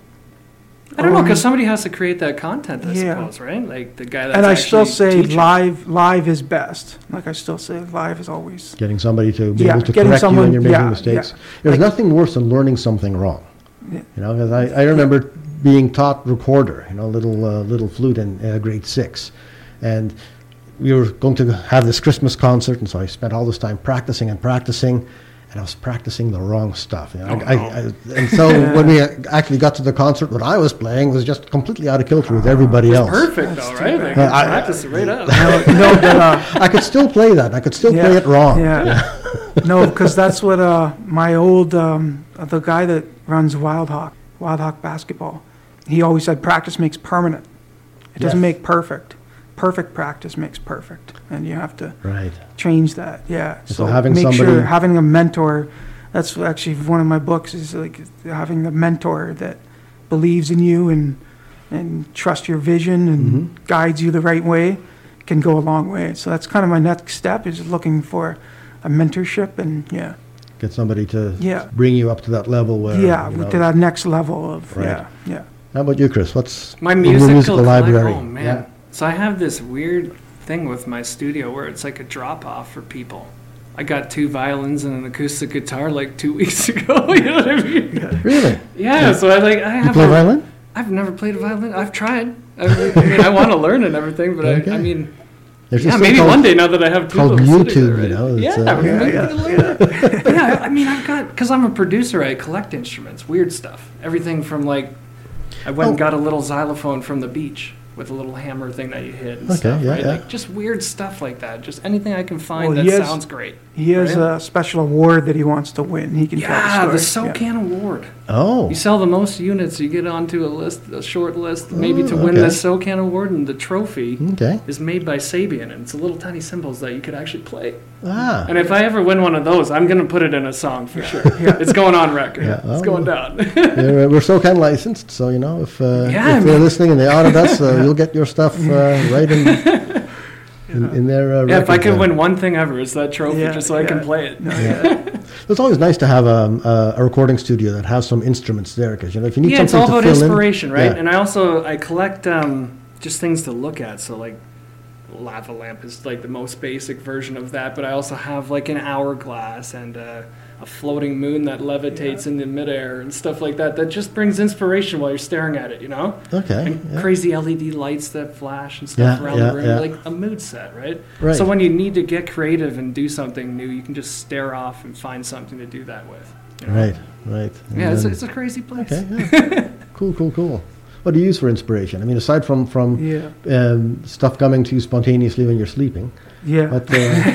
I don't know, Um, because somebody has to create that content, I yeah. suppose, right? Like the guy that's and I still actually say teaching. live, live is best. Like I still say live is always. Getting somebody to be Yeah, able to getting correct you someone- when you're making yeah, mistakes. yeah. There's Like- nothing worse than learning something wrong. Yeah. You know, because I, I remember being taught recorder, you know, little uh, little flute in uh, grade six, and we were going to have this Christmas concert, and so I spent all this time practicing and practicing, and I was practicing the wrong stuff. You know, Oh, I, I, I, and so when we actually got to the concert, what I was playing was just completely out of kilter with everybody It's else. perfect though, right? Like, bad. I- practice it right up. No, no, but uh, I could still play that. I could still play Yeah, it wrong. yeah. No, because that's what uh, my old um, uh, the guy that runs Wild Hawk, Wild Hawk basketball. He always said practice makes permanent. It doesn't Yes. make perfect. Perfect practice makes perfect, and you have to Right. change that. Yeah. So having make somebody- sure having a mentor. That's actually one of my books is like having the mentor that believes in you and and trusts your vision and Mhm. guides you the right way can go a long way. So that's kind of my next step is looking for a mentorship and yeah, Get somebody to Yeah. bring you up to that level where. yeah, you know- to that next level of Right. yeah, yeah. How about you, Chris? What's My in your musical, musical collect- library? Oh man! Yeah. So I have this weird thing with my studio where it's like a drop off for people. I got two violins and an acoustic guitar like two weeks ago. You know what I mean? Yeah. Really? Yeah. yeah. So I like I have. You play a, violin? I've never played a violin. I've tried. I mean, I, mean, I want to learn and everything, but okay. I, I mean. There's yeah, maybe one day now that I have two called YouTube, there, right? you know. Yeah, uh, yeah, yeah, yeah. yeah, I mean, I've got, because I'm a producer, I collect instruments, weird stuff. Everything from, like, I went oh. and got a little xylophone from the beach with a little hammer thing that you hit and okay, stuff, yeah, right? Yeah. Like, just weird stuff like that. Just anything I can find well, that has, sounds great. He has right? a special award that he wants to win. He can yeah, tell the story. the SoCan yeah. Award. Oh. You sell the most units, you get onto a list, a short list, maybe oh, to win okay. the SoCan Award, and the trophy okay. is made by Sabian, and it's little tiny cymbals that you could actually play. Ah. And if I ever win one of those, I'm going to put it in a song for sure. yeah. It's going on record. Yeah. Oh, it's going down. yeah, we're SoCan licensed, so, you know, if, uh, yeah, if they're listening and they audit us, uh, you'll get your stuff uh, right in, in, in their uh, yeah, if I could there. win one thing ever, it's that trophy, yeah, just so yeah. I can play it. No, yeah. It's always nice to have a, a, a recording studio that has some instruments there, because, you know, if you need yeah, something it's all to about fill inspiration, in, right? yeah. And I also, I collect um, just things to look at, so like lava lamp is like the most basic version of that, but I also have like an hourglass and uh, a floating moon that levitates yeah. in the midair and stuff like that. That just brings inspiration while you're staring at it, you know? Okay. And yeah. crazy L E D lights that flash and stuff yeah, around yeah, the room, yeah. like a mood set, right? Right. So when you need to get creative and do something new, you can just stare off and find something to do that with. You know? Right, right. And yeah, it's a, then, it's a crazy place. Okay, yeah. cool, cool, cool. What do you use for inspiration? I mean, aside from, from yeah. um, stuff coming to you spontaneously when you're sleeping, yeah. what,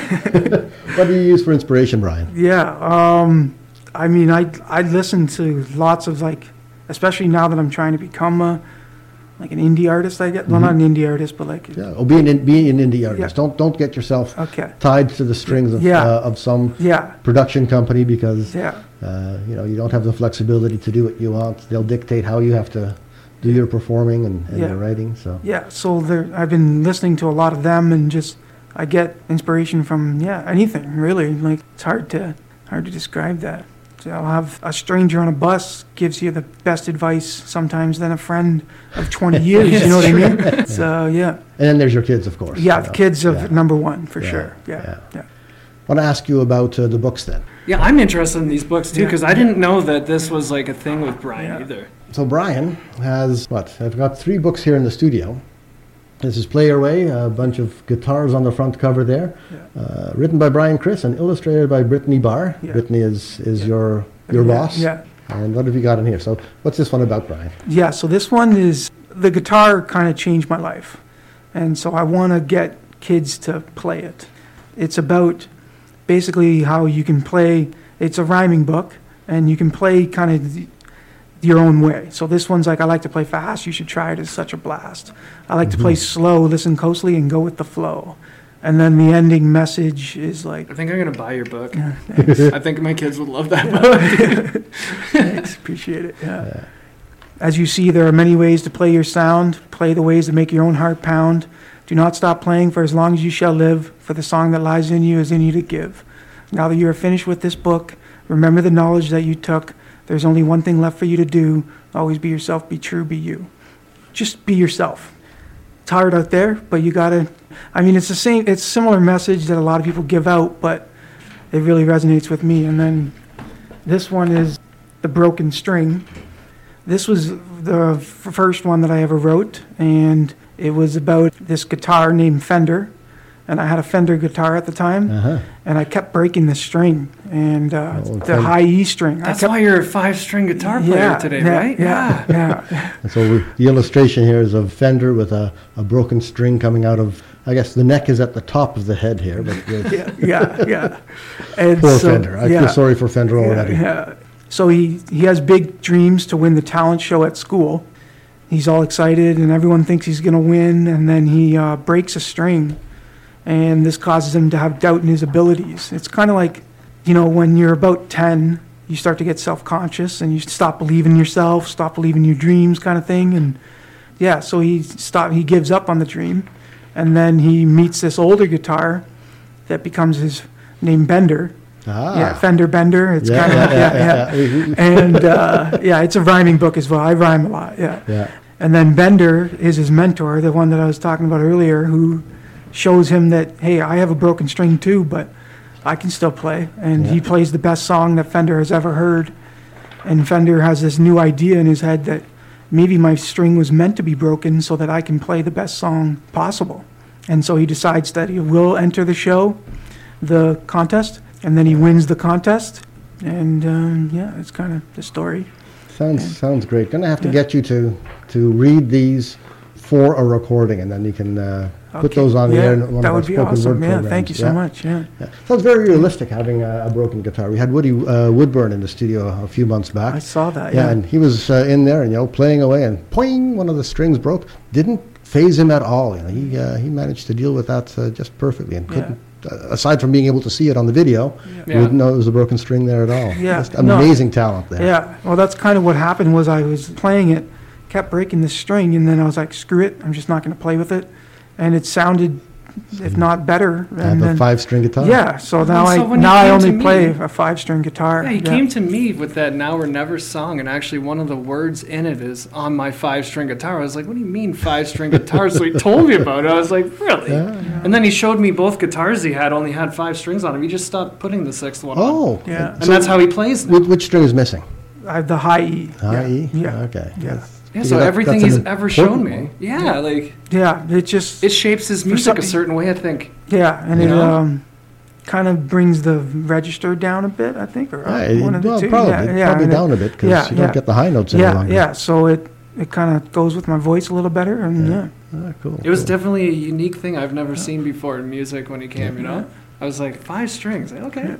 uh, what do you use for inspiration, Brian? Yeah, um, I mean, I I listen to lots of, like, especially now that I'm trying to become a, like an indie artist, I get. Mm-hmm. Well, not an indie artist, but like. Yeah, oh, be an, be an indie artist. Yeah. Don't don't get yourself okay. tied to the strings of, yeah. uh, of some yeah. production company, because yeah. uh, you know, you don't have the flexibility to do what you want. They'll dictate how you have to do your performing and, and yeah. your writing. So yeah, so there, I've been listening to a lot of them, and just I get inspiration from yeah anything really. Like, it's hard to hard to describe that. So I'll have a stranger on a bus gives you the best advice sometimes than a friend of twenty years. You know what I mean? yeah. So yeah. And then there's your kids, of course. Yeah, you the know. kids of yeah. number one for yeah. sure. Yeah, yeah. yeah. I want to ask you about uh, the books then. Yeah, I'm interested in these books too, Yeah. because I didn't know that this was like a thing with Brian Yeah. either. So Brian has, what, I've got three books here in the studio. This is Play Your Way, a bunch of guitars on the front cover there. Yeah. Uh, written by Brian Criss and illustrated by Brittany Barr. Yeah. Brittany is, is Yeah. your your yeah. boss. Yeah. And what have you got in here? So what's this one about, Brian? Yeah, so this one is, the guitar kind of changed my life. And so I want to get kids to play it. It's about basically how you can play, it's a rhyming book, and you can play kind of your own way. So this one's like, I like to play fast, you should try it, it's such a blast. I like Mm-hmm. to play slow, listen closely, and go with the flow. And then the ending message is like, I think I'm gonna buy your book. yeah, thanks. I think my kids would love that book. Thanks, appreciate it. Yeah. As you see, there are many ways to play your sound. Play the ways that make your own heart pound. Do not stop playing for as long as you shall live, for the song that lies in you is in you to give. Now that you are finished with this book, remember the knowledge that you took. There's only one thing left for you to do. Always be yourself, be true, be you. Just be yourself. It's hard out there, but you gotta, I mean, it's the same, it's a similar message that a lot of people give out, but it really resonates with me. And then this one is The Broken String. This was the f- first one that I ever wrote, and it was about this guitar named Fender, and I had a Fender guitar at the time, Uh-huh. and I kept breaking the string, and uh, Oh, the Fender. high E string. That's I kept, why you're a five-string guitar player yeah, today, yeah, right? Yeah, yeah. And so we, the illustration here is of Fender with a, a broken string coming out of, I guess the neck is at the top of the head here, but with yeah, yeah, yeah. And poor so, Fender. I yeah, feel sorry for Fender already. Yeah, yeah. So he, he has big dreams to win the talent show at school. He's all excited, and everyone thinks he's going to win, and then he uh, breaks a string, and this causes him to have doubt in his abilities. It's kind of like, you know, when you're about ten, you start to get self-conscious, and you stop believing in yourself, stop believing in your dreams kind of thing, and yeah, so he stop, he gives up on the dream, and then he meets this older guitar that becomes his name Bender. Ah. Yeah, Fender Bender. It's Yeah, kind of yeah, yeah, yeah, yeah. yeah. and uh, yeah, it's a rhyming book as well. I rhyme a lot. Yeah. Yeah. And then Bender is his mentor, the one that I was talking about earlier, who shows him that, hey, I have a broken string too, but I can still play. And Yeah. he plays the best song that Fender has ever heard. And Fender has this new idea in his head that maybe my string was meant to be broken so that I can play the best song possible. And so he decides that he will enter the show, the contest, and then he wins the contest. And um, yeah, it's kind of the story. Sounds sounds great. Gonna have to Yeah. get you to to read these for a recording, and then you can uh, put Okay. those on the Yeah, air in one that of our would be spoken awesome. word Yeah, programs. thank you so Yeah. much. Yeah. Yeah. Sounds very realistic having a, a broken guitar. We had Woody uh, Woodburn in the studio a few months back. I saw that. yeah, Yeah. and he was uh, in there and you know playing away, and poing, one of the strings broke. Didn't phase him at all. You know, he uh, he managed to deal with that uh, just perfectly, and couldn't. Uh, aside from being able to see it on the video, you Yeah. wouldn't know it was a broken string there at all. Yeah, Just no. amazing talent there. Yeah, well, that's kind of what happened. Was I was playing it, kept breaking the string, and then I was like, "Screw it! I'm just not going to play with it." And it sounded, if not better. I have And a then, five-string guitar. yeah, so now so I when he now I came to only me- play a five-string guitar. Yeah, he came to me with that Now or Never song, and actually one of the words in it is on my five-string guitar. I was like, what do you mean five-string guitar? So he told me about it. I was like, really? Yeah. And then he showed me both guitars he had only had five strings on them. He just stopped putting the sixth one on. Oh. Yeah. And that's how he plays now. Which, which string is missing? I have the high E. High yeah. E? Yeah. Okay. Yeah. That's- Yeah, because so that- everything that's he's an ever shown important me, yeah, like, Yeah, it just it shapes his For music some- a certain way, I think. yeah, and you it know? um, kind of brings the register down a bit, I think, or Yeah, up, it- one of the well, two. probably, yeah, yeah, probably and it- down a bit because yeah, you don't yeah. get the high notes any yeah, longer. yeah. So it it kind of goes with my voice a little better, and yeah. Ah, cool. It was cool. definitely a unique thing I've never seen before in music when he came, you know? I was like, five strings, like, okay.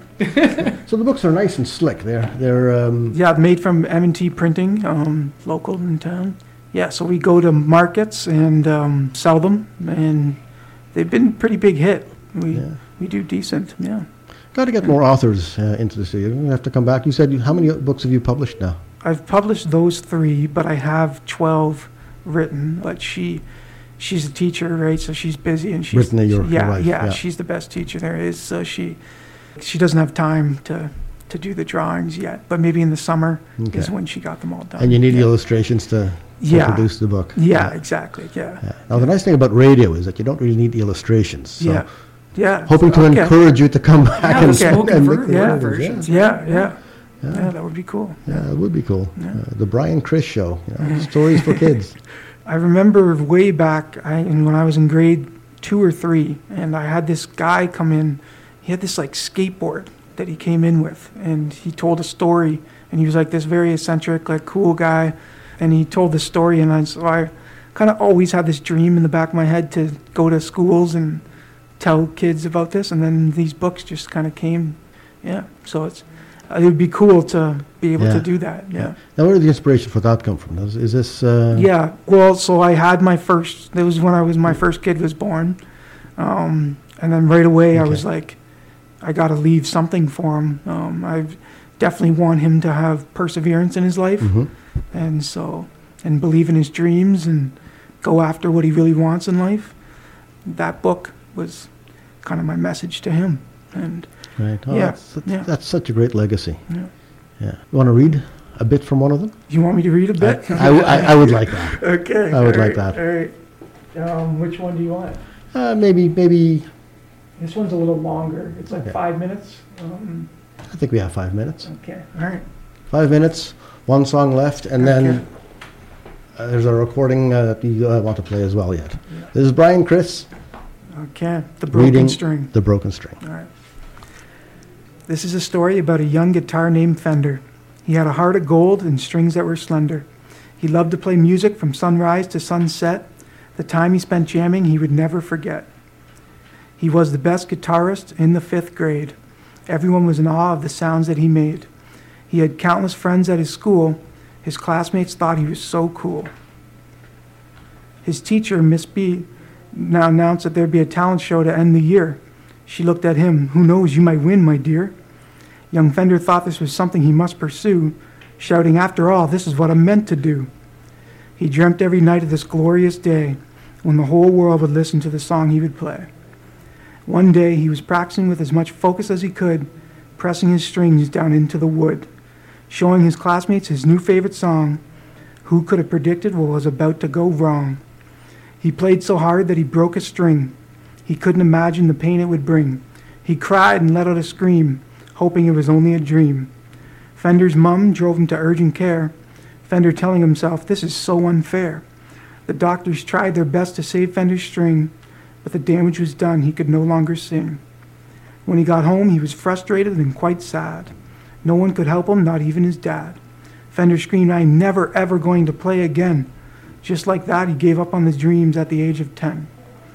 So the books are nice and slick. They're they're um, Yeah, made from M and T Printing, um, local in town. Yeah, so we go to markets and um, sell them, and they've been a pretty big hit. We Yeah. we do decent, yeah. got to get more authors uh, into the studio. You have to come back. You said you, how many books have you published now? I've published those three, but I have twelve written. But she, she's a teacher, right? So she's busy, and she's Brittany, your- your yeah, wife, yeah, yeah. she's the best teacher there is. So she, she doesn't have time to to do the drawings yet. But maybe in the summer Okay. is when she got them all done. And you need yeah. illustrations to, to Yeah. produce the book. Yeah, exactly. Yeah, Yeah. Now the nice thing about radio is that you don't really need illustrations. So yeah, yeah. hoping to Okay. encourage you to come back Yeah, and, the Okay. spoken and ver- make the yeah, versions, versions. Yeah, yeah, Yeah. yeah. That would be cool. Yeah, it would be cool. Yeah. Uh, the Brian Chris Show, you know, stories for kids. I remember way back I, and when I was in grade two or three, and I had this guy come in. He had this like skateboard that he came in with, and he told a story. And he was like this very eccentric, like cool guy, and he told the story. And I, so I kind of always had this dream in the back of my head to go to schools and tell kids about this. And then these books just kind of came. Yeah, so it's it would be cool to be able Yeah. to do that. Yeah. Now, where did the inspiration for that come from? Is, is this? Uh, Yeah, well, so I had my first, that was when I was, my first kid was born. Um, and then right away I Okay. was like, I got to leave something for him. Um, I definitely want him to have perseverance in his life. mhm. And so, and believe in his dreams and go after what he really wants in life. That book was kind of my message to him. And Right. Oh, Yeah, That's, that's, yeah. that's such a great legacy. Yeah. Yeah. You want to read a bit from one of them? you want me to read a I, bit? I, w- I- I would like that. okay. I would all like right, that. All right. Um, which one do you want? Uh, maybe, maybe. This one's a little longer. It's like Okay. five minutes. Um, I think we have five minutes. okay. All right. Five minutes, one song left, and Okay. then uh, there's a recording uh, that you uh, want to play as well yet. Yeah. This is Brian Chris, Okay. The broken Reading- string. The Broken String. All right. This is a story about a young guitar named Fender. He had a heart of gold and strings that were slender. He loved to play music from sunrise to sunset. The time he spent jamming, he would never forget. He was the best guitarist in the fifth grade. Everyone was in awe of the sounds that he made. He had countless friends at his school. His classmates thought he was so cool. His teacher, Miss B, now announced that there'd be a talent show to end the year. She looked at him. "Who knows, you might win, my dear." Young Fender thought this was something he must pursue, shouting, "After all, this is what I'm meant to do." He dreamt every night of this glorious day when the whole world would listen to the song he would play. One day, he was practicing with as much focus as he could, pressing his strings down into the wood, showing his classmates his new favorite song. Who could have predicted what was about to go wrong? He played so hard that he broke a string. He couldn't imagine the pain it would bring. He cried and let out a scream, hoping it was only a dream. Fender's mum drove him to urgent care, Fender telling himself, this is so unfair. The doctors tried their best to save Fender's string, but the damage was done, he could no longer sing. When he got home, he was frustrated and quite sad. No one could help him, not even his dad. Fender screamed, I'm never, ever going to play again. Just like that, he gave up on his dreams at the age of ten.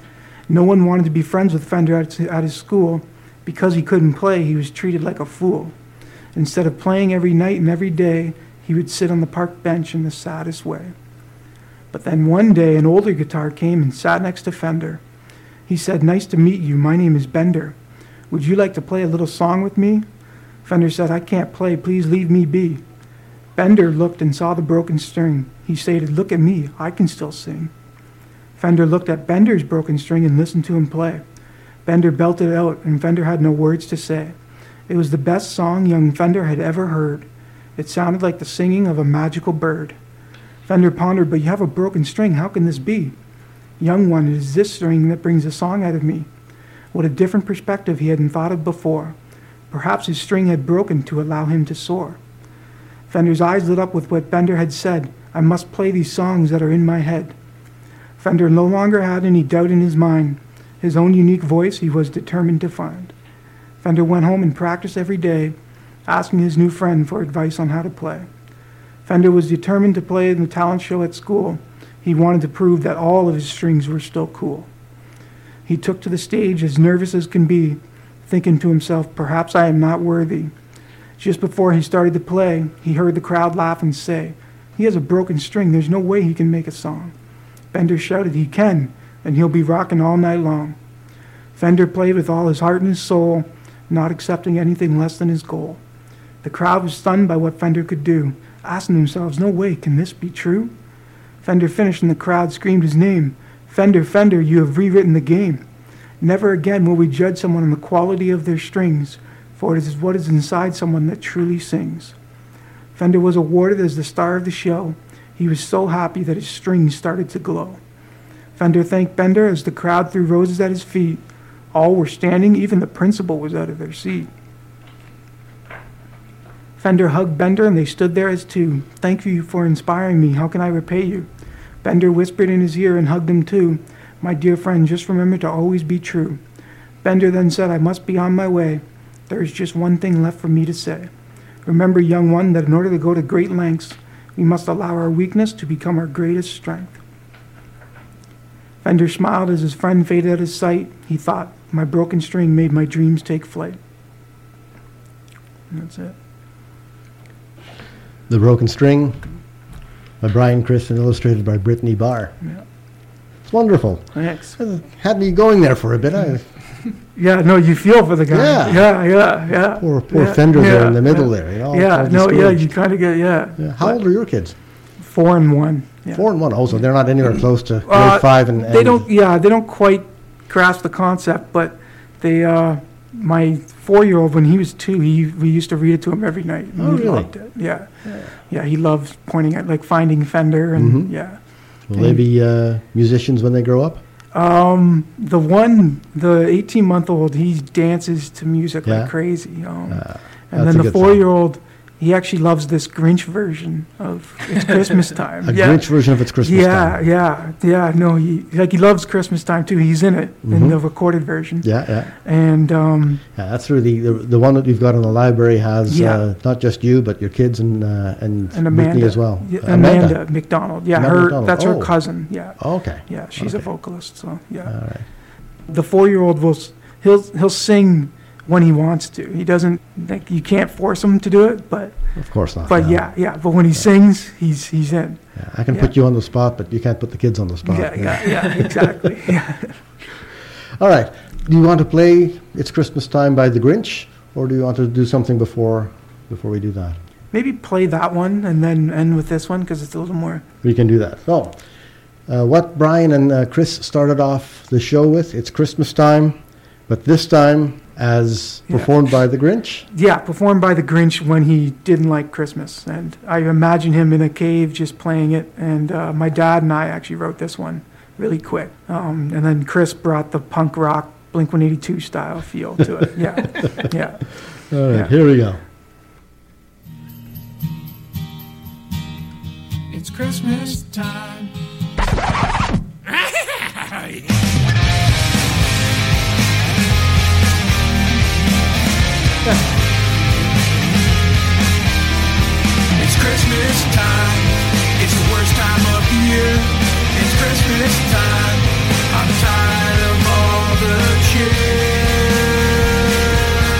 No one wanted to be friends with Fender at, at his school. Because he couldn't play, he was treated like a fool. Instead of playing every night and every day, he would sit on the park bench in the saddest way. But then one day, an older guitar came and sat next to Fender. He said, nice to meet you, my name is Bender. Would you like to play a little song with me? Fender said, I can't play, please leave me be. Bender looked and saw the broken string. He stated, look at me, I can still sing. Fender looked at Bender's broken string and listened to him play. Bender belted it out, and Fender had no words to say. It was the best song young Fender had ever heard. It sounded like the singing of a magical bird. Fender pondered, but you have a broken string, how can this be? Young one, it is this string that brings a song out of me. What a different perspective he hadn't thought of before. Perhaps his string had broken to allow him to soar. Fender's eyes lit up with what Bender had said, I must play these songs that are in my head. Fender no longer had any doubt in his mind. His own unique voice he was determined to find. Fender went home and practiced every day, asking his new friend for advice on how to play. Fender was determined to play in the talent show at school. He wanted to prove that all of his strings were still cool. He took to the stage as nervous as can be, thinking to himself, perhaps I am not worthy. Just before he started to play, he heard the crowd laugh and say, he has a broken string, there's no way he can make a song. Fender shouted, he can, and he'll be rocking all night long. Fender played with all his heart and his soul, not accepting anything less than his goal. The crowd was stunned by what Fender could do, asking themselves, no way, can this be true? Fender finished and the crowd screamed his name. Fender, Fender, you have rewritten the game. Never again will we judge someone on the quality of their strings, for it is what is inside someone that truly sings. Fender was awarded as the star of the show. He was so happy that his strings started to glow. Fender thanked Bender as the crowd threw roses at his feet. All were standing, even the principal was out of their seat. Fender hugged Bender and they stood there as two. Thank you for inspiring me, how can I repay you? Bender whispered in his ear and hugged him too. My dear friend, just remember to always be true. Bender then said, I must be on my way. There is just one thing left for me to say. Remember, young one, that in order to go to great lengths, we must allow our weakness to become our greatest strength. Fender smiled as his friend faded out of sight. He thought, my broken string made my dreams take flight. And that's it. The Broken String by Brian Christen, illustrated by Brittany Barr. Yeah. It's wonderful. Thanks. It had me going there for a bit. I, Yeah, no, you feel for the guy. Yeah. Yeah, yeah, yeah. poor poor yeah, Fender there yeah, in the middle yeah. there. You know, Yeah, all no, yeah, discouraged. you kind of get, yeah. Yeah. How old are your kids? Four and one. Yeah. Four and one. Oh, so they're not anywhere close to grade Uh, five and, and They don't, yeah, they don't quite grasp the concept, but they, uh, my four-year-old, when he was two, he, we used to read it to him every night. and Oh, he really? loved it. Yeah. Yeah, he loves pointing at, like, finding Fender and, Mhm. yeah. Will they be uh, musicians when they grow up? Um, the one, the eighteen-month-old, he dances to music Yeah? like crazy. Um, Uh, and that's then a the good sign. four-year-old, he actually loves this Grinch version of It's Christmas Time. A yeah. Grinch version of It's Christmas yeah, Time. yeah, yeah. No, he like he loves Christmas Time too. He's in it in Mhm. the recorded version. Yeah, yeah. And um, Yeah, that's really the the one that we've got in the library has Yeah. uh, not just you but your kids and uh, and, and Whitney Amanda as well. Yeah, Uh, Amanda. McDonald. Yeah, Amanda her. McDonald. That's her Oh. cousin. Yeah, Okay. yeah. She's a Okay. vocalist. So yeah, All right. the four-year-old will s- he'll he'll sing when he wants to. He doesn't like you can't force him to do it, but Of course not. but no. yeah, yeah. But when he sings, he's he's in. Yeah, I can Yeah. put you on the spot, but you can't put the kids on the spot. Yeah, yeah, yeah. Exactly. Yeah. All right. Do you want to play It's Christmas Time by The Grinch, or do you want to do something before before we do that? Maybe play that one and then end with this one because it's a little more. We can do that. So, uh, what Brian and uh, Chris started off the show with, It's Christmas Time, but this time as Yeah. performed by The Grinch. Yeah, performed by the Grinch when he didn't like Christmas. And I imagine him in a cave just playing it. And uh, my dad and I actually wrote this one really quick. Um, and then Chris brought the punk rock Blink one eighty-two style feel to it. Yeah, yeah. All right, Yeah. here we go. It's Christmas time. It's Christmas time. It's the worst time of the year. It's Christmas time. I'm tired of all the cheer.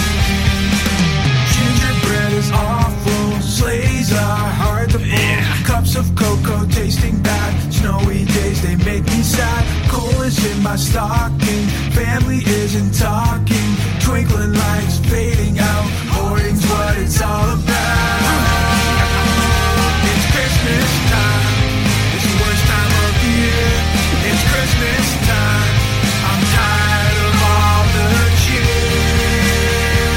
Gingerbread is awful. Sleighs are hard to pull. Cups of cocoa tasting bad. Snowy days, they make me sad. Coal is in my stocking. Family isn't talking. Twinkling lights fading out. Hoarding's what it's all about. It's Christmas time. It's the worst time of the year. It's Christmas time. I'm tired of all the cheer.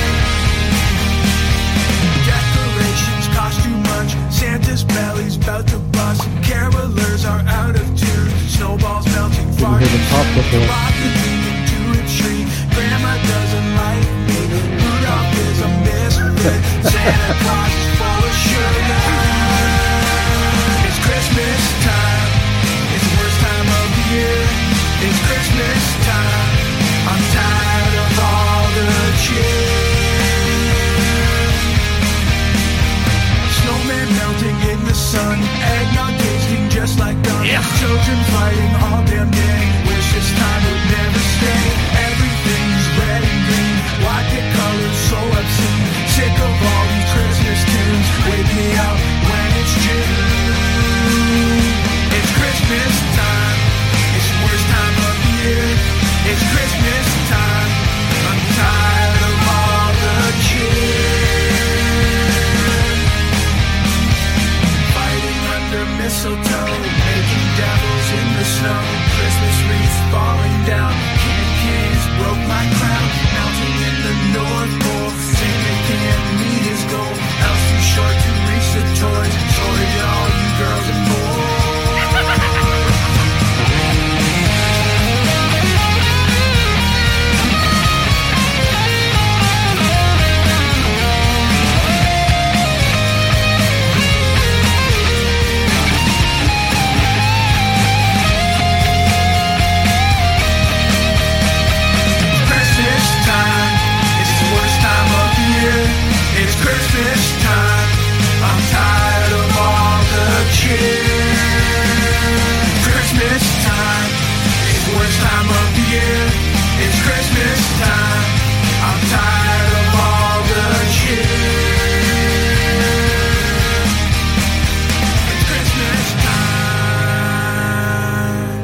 Decorations cost too much. Santa's belly's about to bust. Carolers are out of tune. Snowballs melting far Didn't hear the top before. to a tree. Grandma doesn't like me. Rudolph is a misfit. Santa Claus is full of sugar. It's Christmas time. It's the worst time of the year. It's Christmas time. I'm tired of all the cheer. Snowman melting in the sun. Eggnog tasting just like gum. Children fighting all damn day. Wish this time would never stay. Everything's red and green. Why get colors so obscene? Sick of all these Christmas tunes. Wake me up when it's June. It's Christmas time. It's the worst time of the year. It's Christmas time. I'm tired of all the cheer. Fighting under mistletoe, making devils in the snow. Christmas wreaths falling down. Candy canes broke my crown. Mountain in the North Pole. Santa can't meet his goal. House too short to reach the toys. Sorry to all you girls and boys. Christmas time. It's the worst time of the year. It's Christmas time. I'm tired of all the cheer. Christmas time. It's the worst time of the year. It's Christmas time. I'm tired of all the cheer. It's Christmas time.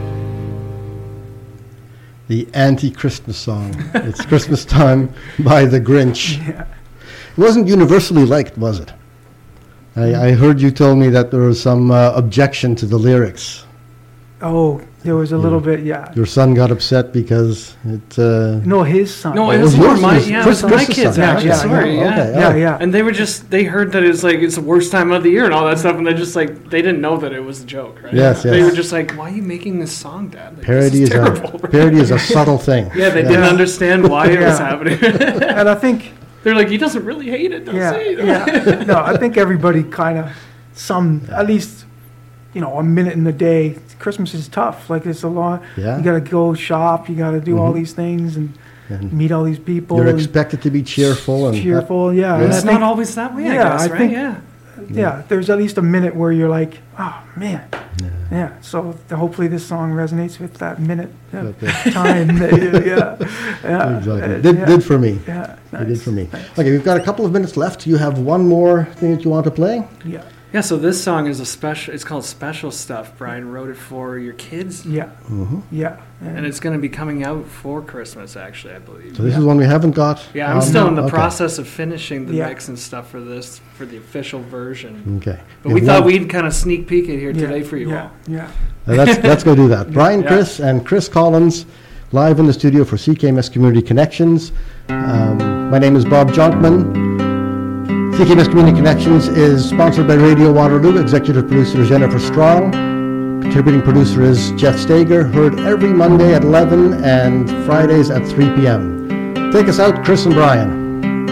The anti-Christmas song. It's Christmas Time by The Grinch. Yeah. It wasn't universally liked, was it? I, I heard you told me that there was some uh, objection to the lyrics. Oh, there was a little bit, yeah. Your son got upset because it... Uh, No, his son. No, Oh, it it was was more yours, my, it was yeah, it Chris- was my Chris's kids son. actually. Yeah, Sorry, yeah, yeah. okay, yeah, oh. yeah. And they were just, they heard that it's like, it's the worst time of the year and all that stuff, and they just like, they didn't know that it was a joke, right? Yes, They yes. were just like, why are you making this song, Dad? Like, Parody this is, is terrible. a parody is a subtle thing. Yeah, they didn't understand why it was Yeah. happening. And I think, They're like, he doesn't really hate it, does yeah, he? yeah. No, I think everybody kind of, some, at least, you know, a minute in the day. Christmas is tough. Like, it's a long, Yeah. you got to go shop, you got to do all Mhm. these things and And meet all these people. you're and expected to be cheerful and cheerful, yeah. Yeah. And I It's think, not always that way, I Yeah, guess, I right? think- yeah. yeah, there's at least a minute where you're like, oh, man. Yeah, so the, hopefully this song resonates with that minute of Okay. time. That you, yeah, yeah. Exactly. uh, Did, yeah, did for me. Yeah, It did nice, for me. nice. Okay, we've got a couple of minutes left. You have one more thing that you want to play? Yeah, Yeah, so this song is a special, it's called Special Stuff. Brian wrote it for your kids, yeah, Mm-hmm. yeah. and it's going to be coming out for Christmas, actually, I believe. So this is one we haven't got. Yeah, I'm um, still in the okay. process of finishing the Yeah. mix and stuff for this, for the official version. Okay. But You we have thought one- we'd kind of sneak peek it here yeah, today for you yeah, all. Yeah, Uh, let's, let's go do that. Brian Yeah. Chris and Chris Collins live in the studio for C K M S Community Connections. Um, my name is Bob Jonkman. C K M S Community Connections is sponsored by Radio Waterloo. Executive producer Jennifer Strong. contributing producer is Jeff Stager, heard every Monday at eleven and Fridays at three p.m. Take us out, Chris and Brian.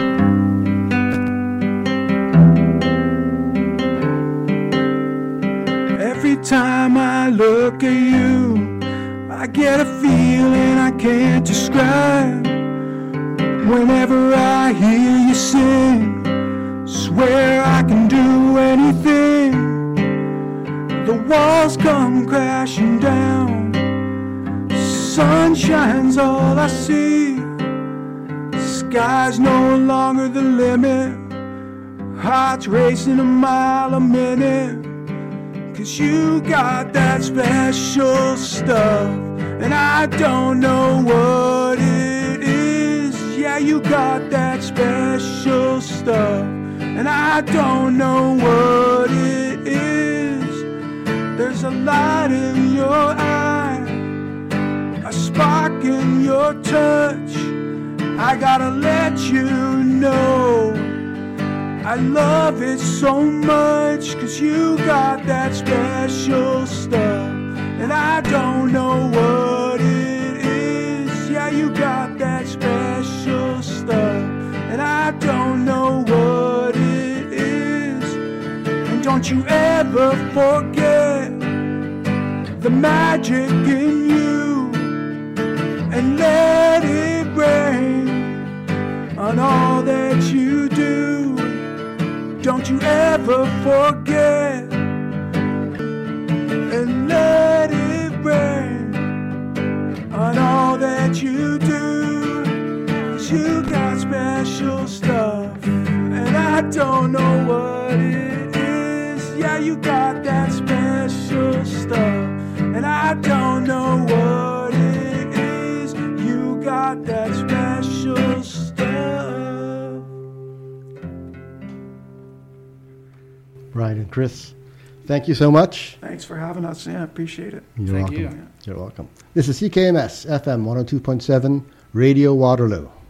Every time I look at you, I get a feeling I can't describe. Whenever I hear you sing, swear I can do anything. The walls come crashing down, sunshine's all I see. Sky's no longer the limit, heart's racing a mile a minute. Cause you got that special stuff, and I don't know what it is. Yeah, you got that special stuff, and I don't know what it is. There's a light in your eye, a spark in your touch. I gotta let you know I love it so much. Cause you got that special stuff, and I don't know what it is. Yeah, you got that special stuff, and I don't know what it is. And don't you ever forget the magic in you, and let it rain on all that you do. Don't you ever forget, and let it rain on all that you do. 'Cause you got special stuff, and I don't know what it is. Yeah, you got that special stuff, and I don't know what it is. You got that special stuff. Brian and Chris, thank you so much. Thanks for having us. Yeah, appreciate it. You're Thank welcome. you. You're welcome. This is C K M S F M one oh two point seven, Radio Waterloo.